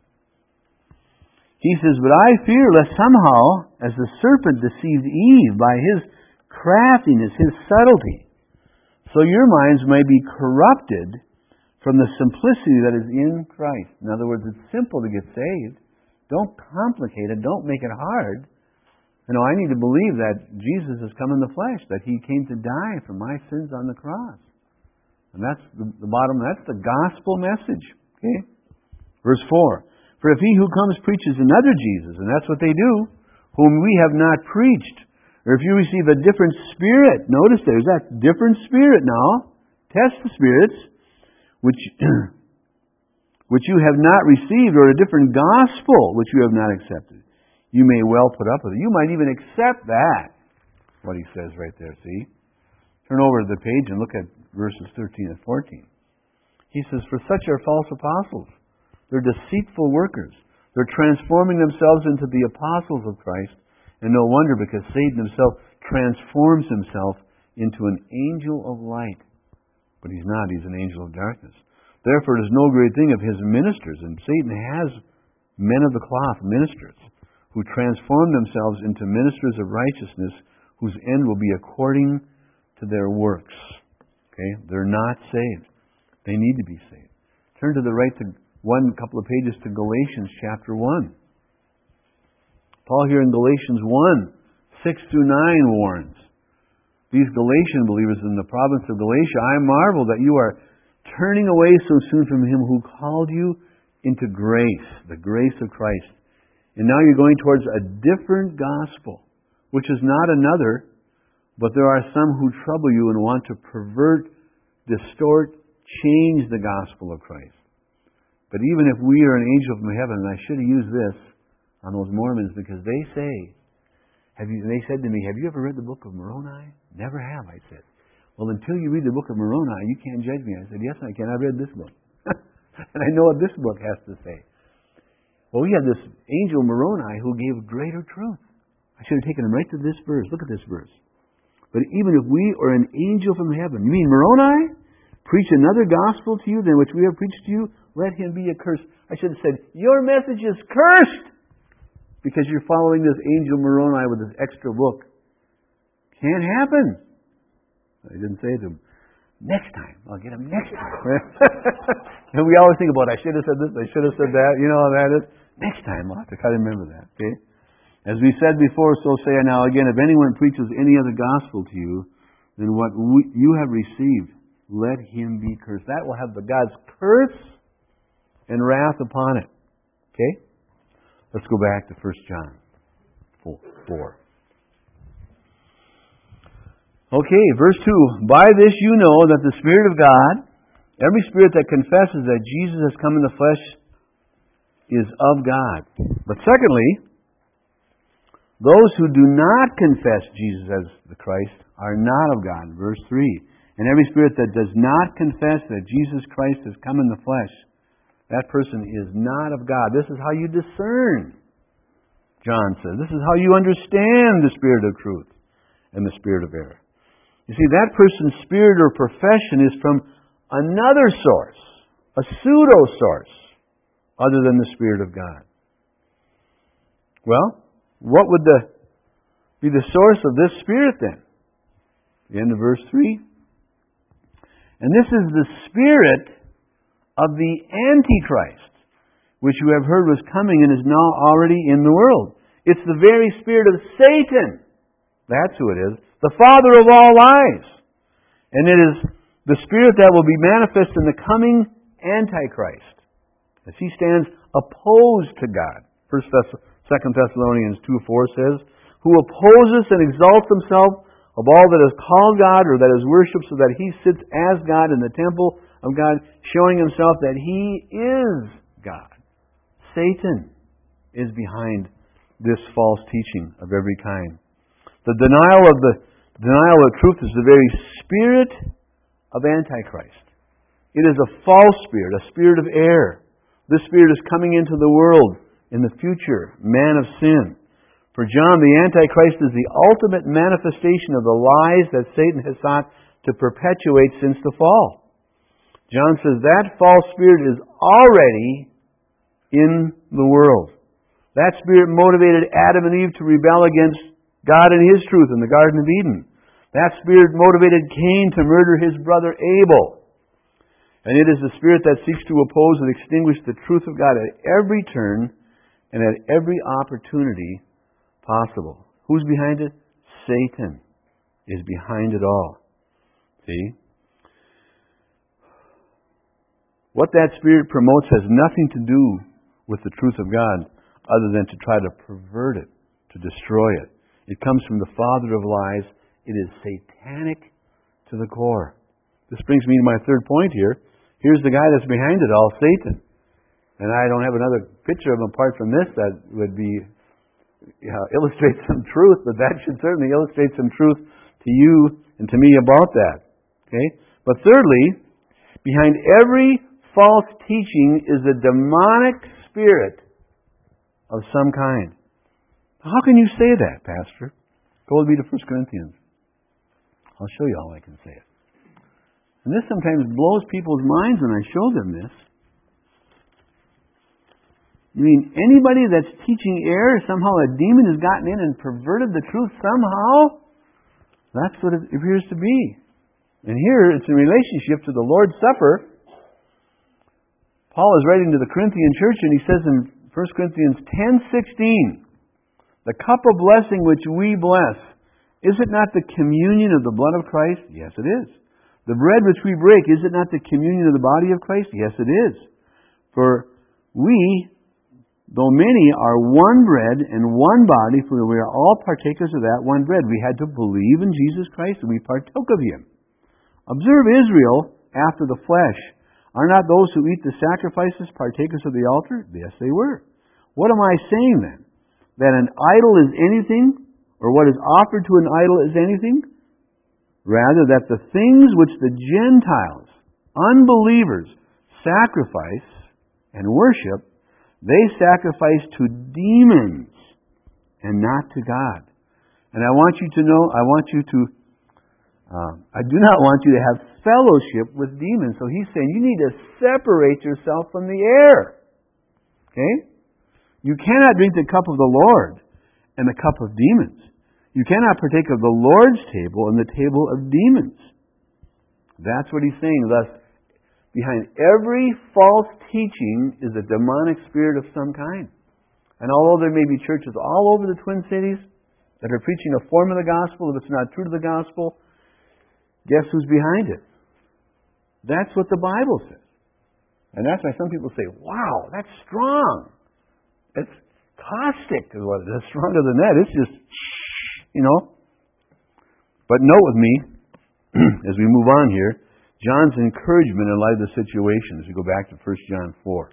He says, but I fear lest somehow, as the serpent deceived Eve by his craftiness, his subtlety, so your minds may be corrupted from the simplicity that is in Christ. In other words, it's simple to get saved. Don't complicate it. Don't make it hard. You know, I need to believe that Jesus has come in the flesh, that He came to die for my sins on the cross. And that's the, the bottom, that's the gospel message. Okay? Verse four. For if he who comes preaches another Jesus, and that's what they do, whom we have not preached, or if you receive a different spirit, notice there's that different spirit now, test the spirits, which, which you have not received, or a different gospel, which you have not accepted, you may well put up with it. You might even accept that, what he says right there, see? Turn over to the page and look at verses thirteen and fourteen. He says, for such are false apostles. They're deceitful workers. They're transforming themselves into the apostles of Christ. And no wonder, because Satan himself transforms himself into an angel of light. But he's not. He's an angel of darkness. Therefore, it is no great thing of his ministers. And Satan has men of the cloth, ministers, who transform themselves into ministers of righteousness, whose end will be according to their works. Okay? They're not saved. They need to be saved. Turn to the right to one couple of pages to Galatians chapter one. Paul here in Galatians one, six through nine warns these Galatian believers in the province of Galatia, I marvel that you are turning away so soon from him who called you into grace, the grace of Christ. And now you're going towards a different gospel, which is not another, but there are some who trouble you and want to pervert, distort, change the gospel of Christ. But even if we are an angel from heaven, and I should have used this on those Mormons, because they say, have you, they said to me, have you ever read the book of Moroni? Never have, I said. Well, until you read the book of Moroni, you can't judge me. I said, yes, I can. I read this book. And I know what this book has to say. Well, we have this angel Moroni who gave greater truth. I should have taken him right to this verse. Look at this verse. But even if we or an angel from heaven, you mean Moroni, preach another gospel to you than which we have preached to you, let him be accursed. I should have said, your message is cursed because you're following this angel Moroni with this extra book. Can't happen. I didn't say to him, next time. I'll get him next time. And we always think about, I should have said this, I should have said that, you know, that is. Next time, I'll have to try to remember that. Okay? As we said before, so say I now again, if anyone preaches any other gospel to you than what we, you have received, let him be cursed. That will have the God's curse and wrath upon it. Okay? Let's go back to First John four. Okay, verse two. By this you know that the Spirit of God, every spirit that confesses that Jesus has come in the flesh, is of God. But secondly, those who do not confess Jesus as the Christ are not of God. Verse three. And every spirit that does not confess that Jesus Christ has come in the flesh, that person is not of God. This is how you discern, John says. This is how you understand the spirit of truth and the spirit of error. You see, that person's spirit or profession is from another source, a pseudo-source, other than the Spirit of God. Well, what would the, be the source of this Spirit then? The end of verse three. And this is the spirit of the Antichrist, which you have heard was coming and is now already in the world. It's the very spirit of Satan. That's who it is. The father of all lies. And it is the spirit that will be manifest in the coming Antichrist, as he stands opposed to God. First Thess- Second Thessalonians two four says, who opposes and exalts himself of all that is called God or that is worshipped, so that he sits as God in the temple of God, showing himself that he is God. Satan is behind this false teaching of every kind. The denial of the denial of truth is the very spirit of Antichrist. It is a false spirit, a spirit of error. This spirit is coming into the world in the future, man of sin. For John, the Antichrist is the ultimate manifestation of the lies that Satan has sought to perpetuate since the fall. John says that false spirit is already in the world. That spirit motivated Adam and Eve to rebel against God and His truth in the Garden of Eden. That spirit motivated Cain to murder his brother Abel. And it is the spirit that seeks to oppose and extinguish the truth of God at every turn and at every opportunity possible. Who's behind it? Satan is behind it all. See? What that spirit promotes has nothing to do with the truth of God other than to try to pervert it, to destroy it. It comes from the father of lies. It is satanic to the core. This brings me to my third point here. Here's the guy that's behind it all, Satan. And I don't have another picture of him apart from this that would be uh, illustrate some truth, but that should certainly illustrate some truth to you and to me about that. Okay? But thirdly, behind every false teaching is a demonic spirit of some kind. How can you say that, Pastor? Go with me to First Corinthians. I'll show you how I can say it. And this sometimes blows people's minds when I show them this. You mean anybody that's teaching error, somehow a demon has gotten in and perverted the truth somehow? That's what it appears to be. And here it's in relationship to the Lord's Supper. Paul is writing to the Corinthian church and he says in First Corinthians ten sixteen, the cup of blessing which we bless, is it not the communion of the blood of Christ? Yes, it is. The bread which we break, is it not the communion of the body of Christ? Yes, it is. For we, though many, are one bread and one body, for we are all partakers of that one bread. We had to believe in Jesus Christ and we partook of Him. Observe Israel after the flesh. Are not those who eat the sacrifices partakers of the altar? Yes, they were. What am I saying then? That an idol is anything, or what is offered to an idol is anything? Rather, that the things which the Gentiles, unbelievers, sacrifice and worship, they sacrifice to demons and not to God. And I want you to know, I want you to, uh, I do not want you to have fellowship with demons. So he's saying you need to separate yourself from the air. Okay? You cannot drink the cup of the Lord and the cup of demons. You cannot partake of the Lord's table and the table of demons. That's what he's saying. Thus, behind every false teaching is a demonic spirit of some kind. And although there may be churches all over the Twin Cities that are preaching a form of the gospel, if it's not true to the gospel, guess who's behind it? That's what the Bible says. And that's why some people say, wow, that's strong. It's caustic is what it is. It's stronger than that. It's just, you know. But note with me, as we move on here, John's encouragement in light of the situation as we go back to First John four.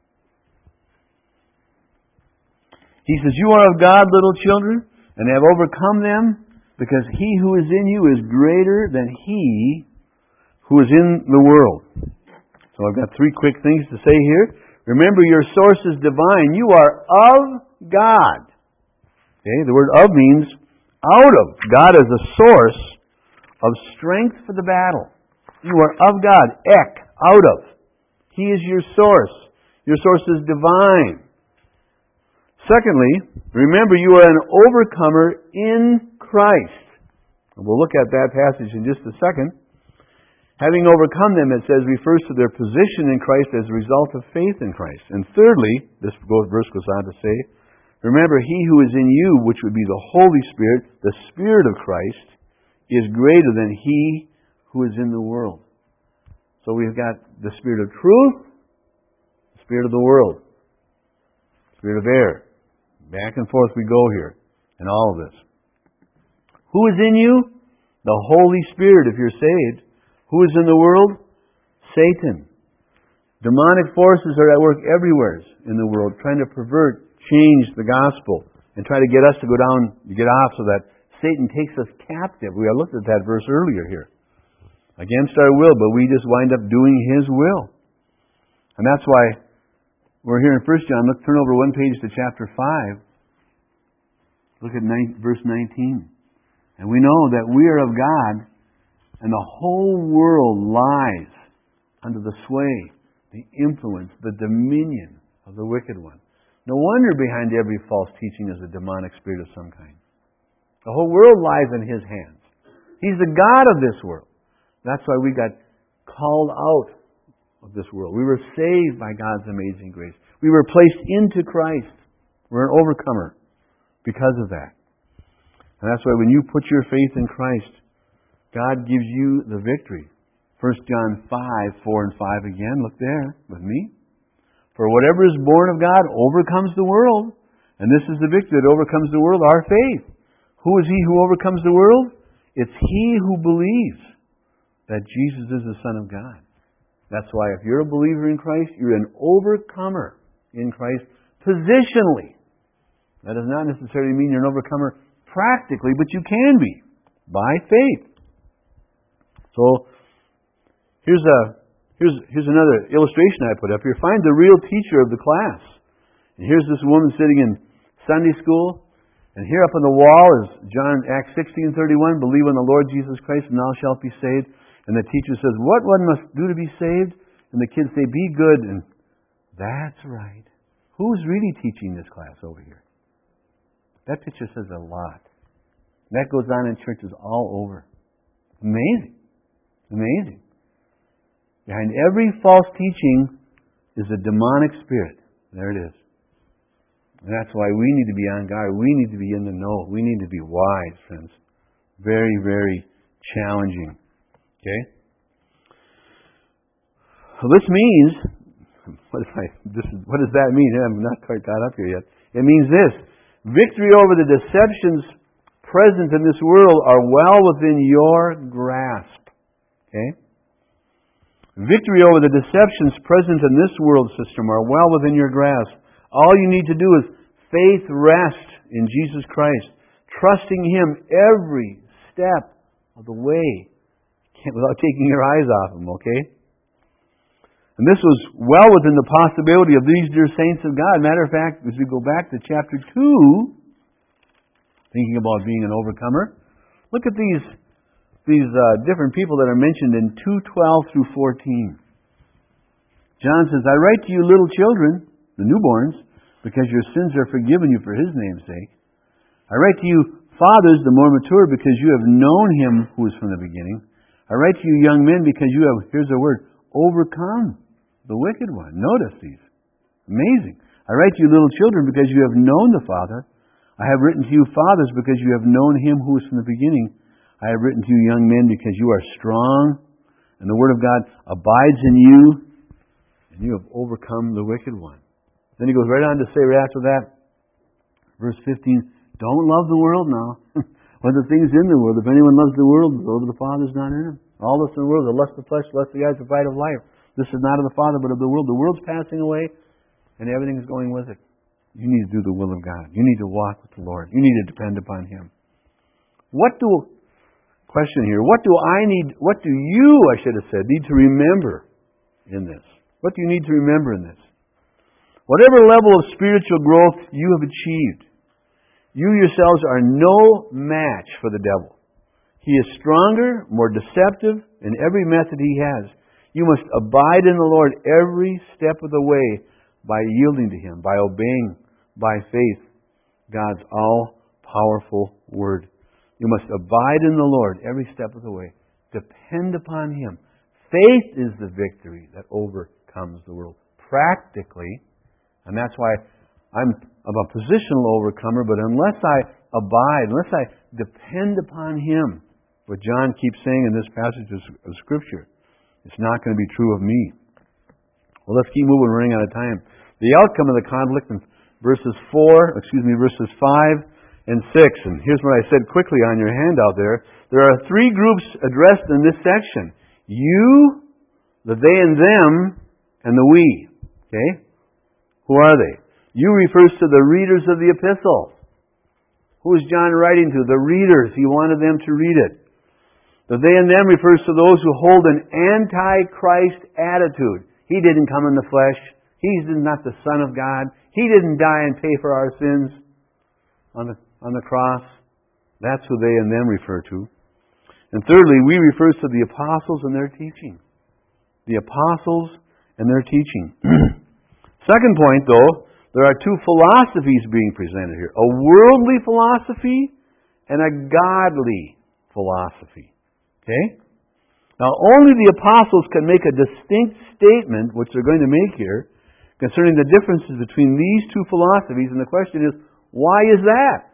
He says, you are of God, little children, and have overcome them, because he who is in you is greater than he who is in the world. So I've got three quick things to say here. Remember, your source is divine. You are of God. Okay, the word of means out of. God is the source of strength for the battle. You are of God. Ek, out of. He is your source. Your source is divine. Secondly, remember you are an overcomer in Christ. And we'll look at that passage in just a second. Having overcome them, it says, refers to their position in Christ as a result of faith in Christ. And thirdly, this verse goes on to say, remember, he who is in you, which would be the Holy Spirit, the Spirit of Christ, is greater than he who is in the world. So we've got the Spirit of truth, the Spirit of the world, Spirit of error. Back and forth we go here in all of this. Who is in you? The Holy Spirit, if you're saved. Who is in the world? Satan. Demonic forces are at work everywhere in the world, trying to pervert, change the gospel, and try to get us to go down, to get off so that Satan takes us captive. We looked at that verse earlier here. Against our will, but we just wind up doing His will. And that's why we're here in First John. Let's turn over one page to chapter five. Look at verse nineteen. And we know that we are of God, and the whole world lies under the sway, the influence, the dominion of the wicked one. No wonder behind every false teaching is a demonic spirit of some kind. The whole world lies in His hands. He's the God of this world. That's why we got called out of this world. We were saved by God's amazing grace. We were placed into Christ. We're an overcomer because of that. And that's why when you put your faith in Christ, God gives you the victory. First John five, four and five again. Look there with me. For whatever is born of God overcomes the world. And this is the victory that overcomes the world, our faith. Who is he who overcomes the world? It's he who believes that Jesus is the Son of God. That's why if you're a believer in Christ, you're an overcomer in Christ positionally. That does not necessarily mean you're an overcomer practically, but you can be by faith. So here's a here's here's another illustration I put up here. Find the real teacher of the class. And here's this woman sitting in Sunday school, and here up on the wall is John Acts sixteen thirty-one. Believe on the Lord Jesus Christ, and thou shalt be saved. And the teacher says, "What one must do to be saved?" And the kids say, "Be good." And that's right. Who's really teaching this class over here? That picture says a lot. That goes on in churches all over. Amazing. Amazing. Behind every false teaching is a demonic spirit. There it is. And that's why we need to be on guard. We need to be in the know. We need to be wise, friends. Very, very challenging. Okay? So this means, what, if I, this is, what does that mean? I'm not quite got up here yet. It means this. Victory over the deceptions present in this world are well within your grasp. Okay? Victory over the deceptions present in this world system are well within your grasp. All you need to do is faith rest in Jesus Christ, trusting Him every step of the way, without taking your eyes off Him, okay? And this was well within the possibility of these dear saints of God. Matter of fact, as we go back to chapter two, thinking about being an overcomer, look at these, these uh, different people that are mentioned in two twelve through fourteen. John says, I write to you little children, the newborns, because your sins are forgiven you for His name's sake. I write to you fathers, the more mature, because you have known Him who is from the beginning. I write to you young men, because you have, here's the word, overcome the wicked one. Notice these. Amazing. I write to you little children, because you have known the Father. I have written to you fathers, because you have known Him who is from the beginning. I have written to you young men, because you are strong, and the Word of God abides in you, and you have overcome the wicked one. Then he goes right on to say right after that, verse fifteen, don't love the world now, or the things in the world. If anyone loves the world, the love of the Father is not in him. All that's in the world, the lust of the flesh, the lust of the eyes, the pride of life. This is not of the Father, but of the world. The world's passing away, and everything is going with it. You need to do the will of God. You need to walk with the Lord. You need to depend upon Him. What do, question here, what do I need, what do you, I should have said, need to remember in this? What do you need to remember in this? Whatever level of spiritual growth you have achieved, you yourselves are no match for the devil. He is stronger, more deceptive in every method he has. You must abide in the Lord every step of the way by yielding to Him, by obeying by faith God's all-powerful Word. You must abide in the Lord every step of the way. Depend upon Him. Faith is the victory that overcomes the world. Practically, and that's why I'm a positional overcomer, but unless I abide, unless I depend upon Him, what John keeps saying in this passage of Scripture, it's not going to be true of me. Well, let's keep moving. We're running out of time. The outcome of the conflict in verses four, excuse me, verses five and six. And here's what I said quickly on your handout there. There are three groups addressed in this section. You, the they and them, and the we. Okay? Who are they? You refers to the readers of the epistle. Who is John writing to? The readers. He wanted them to read it. The they and them refers to those who hold an anti-Christ attitude. He didn't come in the flesh. He's not the Son of God. He didn't die and pay for our sins on the, on the cross. That's who they and them refer to. And thirdly, we refers to the apostles and their teaching. The apostles and their teaching. Second point, though, there are two philosophies being presented here. A worldly philosophy and a godly philosophy. Okay? Now, only the apostles can make a distinct statement, which they're going to make here, concerning the differences between these two philosophies. And the question is, why is that?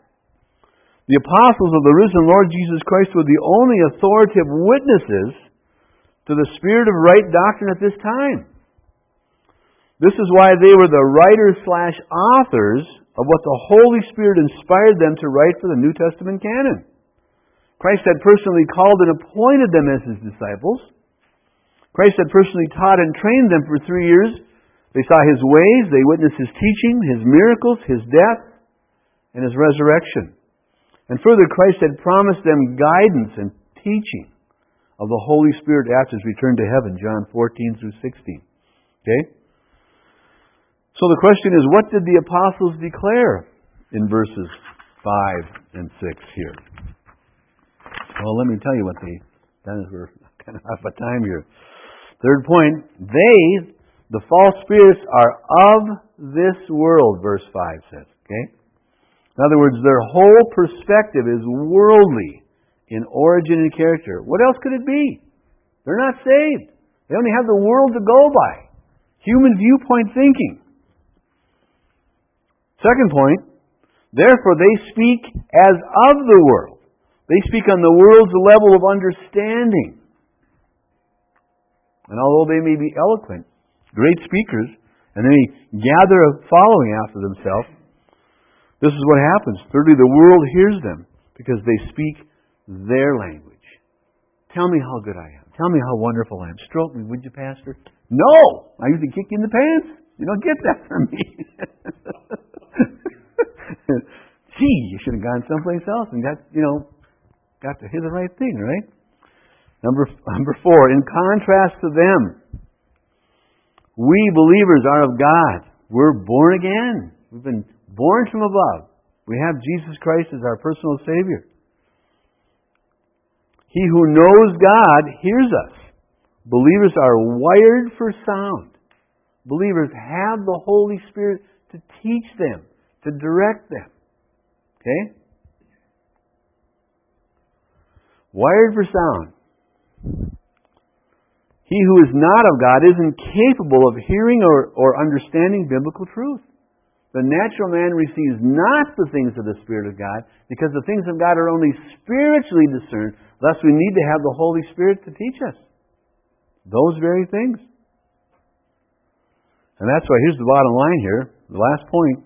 The apostles of the risen Lord Jesus Christ were the only authoritative witnesses to the spirit of right doctrine at this time. This is why they were the writers slash authors of what the Holy Spirit inspired them to write for the New Testament canon. Christ had personally called and appointed them as His disciples. Christ had personally taught and trained them for three years. They saw His ways, they witnessed His teaching, His miracles, His death, and His resurrection. And further, Christ had promised them guidance and teaching of the Holy Spirit after His return to heaven, John fourteen through sixteen. Okay? So the question is, what did the apostles declare in verses five and six here? Well, let me tell you what they, then we're kind of out of time here. Third point, they, the false spirits, are of this world, verse five says. Okay? In other words, their whole perspective is worldly in origin and character. What else could it be? They're not saved. They only have the world to go by. Human viewpoint thinking. Second point, therefore they speak as of the world. They speak on the world's level of understanding. And although they may be eloquent, great speakers, and they may gather a following after themselves, this is what happens. Thirdly, the world hears them because they speak their language. Tell me how good I am. Tell me how wonderful I am. Stroke me, would you, Pastor? No! I usually kick you in the pants. You don't get that from me. Gee, you should have gone someplace else and got, you know, got to hear the right thing, right? Number, number four, in contrast to them, we believers are of God. We're born again. We've been born from above. We have Jesus Christ as our personal Savior. He who knows God hears us. Believers are wired for sound. Believers have the Holy Spirit to teach them, to direct them. Okay? Wired for sound. He who is not of God is incapable of hearing or, or understanding biblical truth. The natural man receives not the things of the Spirit of God, because the things of God are only spiritually discerned. Thus we need to have the Holy Spirit to teach us those very things. And that's why, here's the bottom line here, the last point.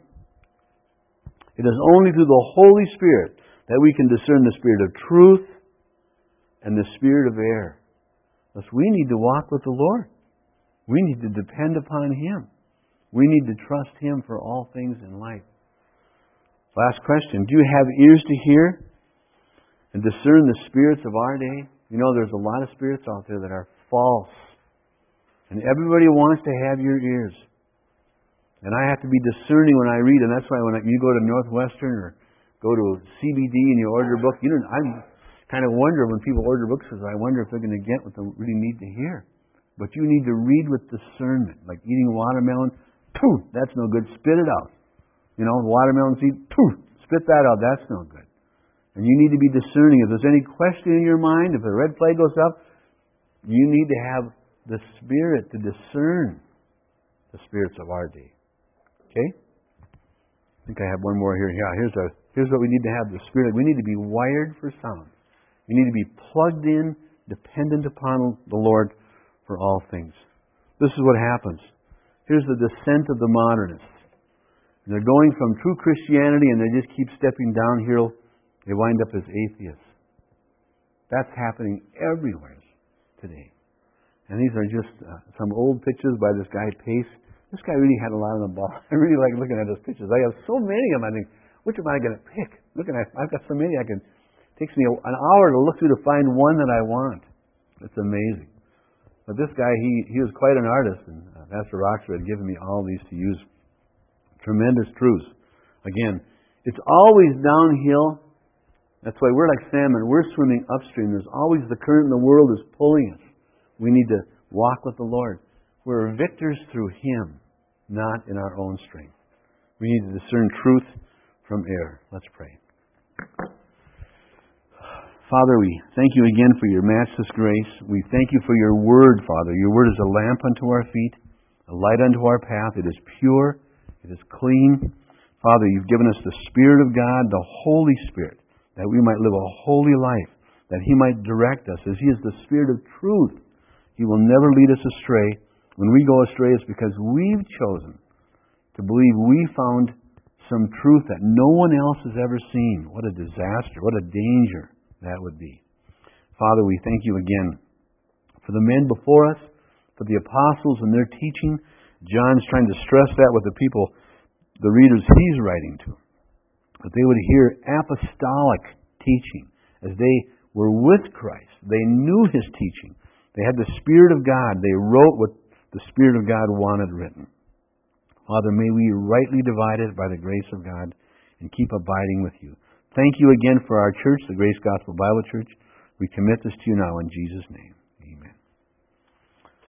It is only through the Holy Spirit that we can discern the spirit of truth and the spirit of error. Thus we need to walk with the Lord. We need to depend upon Him. We need to trust Him for all things in life. Last question. Do you have ears to hear and discern the spirits of our day? You know, there's a lot of spirits out there that are false. And everybody wants to have your ears. And I have to be discerning when I read. And that's why when you go to Northwestern or go to C B D and you order a book, you know, I kind of wonder when people order books, because I wonder if they're going to get what they really need to hear. But you need to read with discernment. Like eating watermelon, pooh, that's no good. Spit it out. You know, watermelon seed, pooh, spit that out. That's no good. And you need to be discerning. If there's any question in your mind, if a red flag goes up, you need to have the Spirit to discern the spirits of our day. Okay? I think I have one more here. Yeah, here's a, here's what we need to have, the Spirit. We need to be wired for sound. We need to be plugged in, dependent upon the Lord for all things. This is what happens. Here's the descent of the modernists. They're going from true Christianity and they just keep stepping downhill. They wind up as atheists. That's happening everywhere today. And these are just uh, some old pictures by this guy Pace. This guy really had a lot on the ball. I really like looking at his pictures. I have so many of them. I think, which am I going to pick? Looking at, I've got so many. I can. It takes me an hour to look through to find one that I want. It's amazing. But this guy, he he was quite an artist, and uh, Pastor Roxford had given me all these to use. Tremendous truths. Again, it's always downhill. That's why we're like salmon. We're swimming upstream. There's always the current in the world is pulling us. We need to walk with the Lord. We're victors through Him, not in our own strength. We need to discern truth from error. Let's pray. Father, we thank You again for Your matchless grace. We thank You for Your Word, Father. Your Word is a lamp unto our feet, a light unto our path. It is pure. It is clean. Father, You've given us the Spirit of God, the Holy Spirit, that we might live a holy life, that He might direct us. As He is the Spirit of truth, He will never lead us astray. When we go astray, it's because we've chosen to believe we found some truth that no one else has ever seen. What a disaster, what a danger that would be. Father, we thank you again for the men before us, for the apostles and their teaching. John's trying to stress that with the people, the readers he's writing to, that they would hear apostolic teaching as they were with Christ. They knew His teaching. They had the Spirit of God. They wrote what the Spirit of God wanted written. Father, may we rightly divide it by the grace of God and keep abiding with you. Thank you again for our church, the Grace Gospel Bible Church. We commit this to you now in Jesus' name.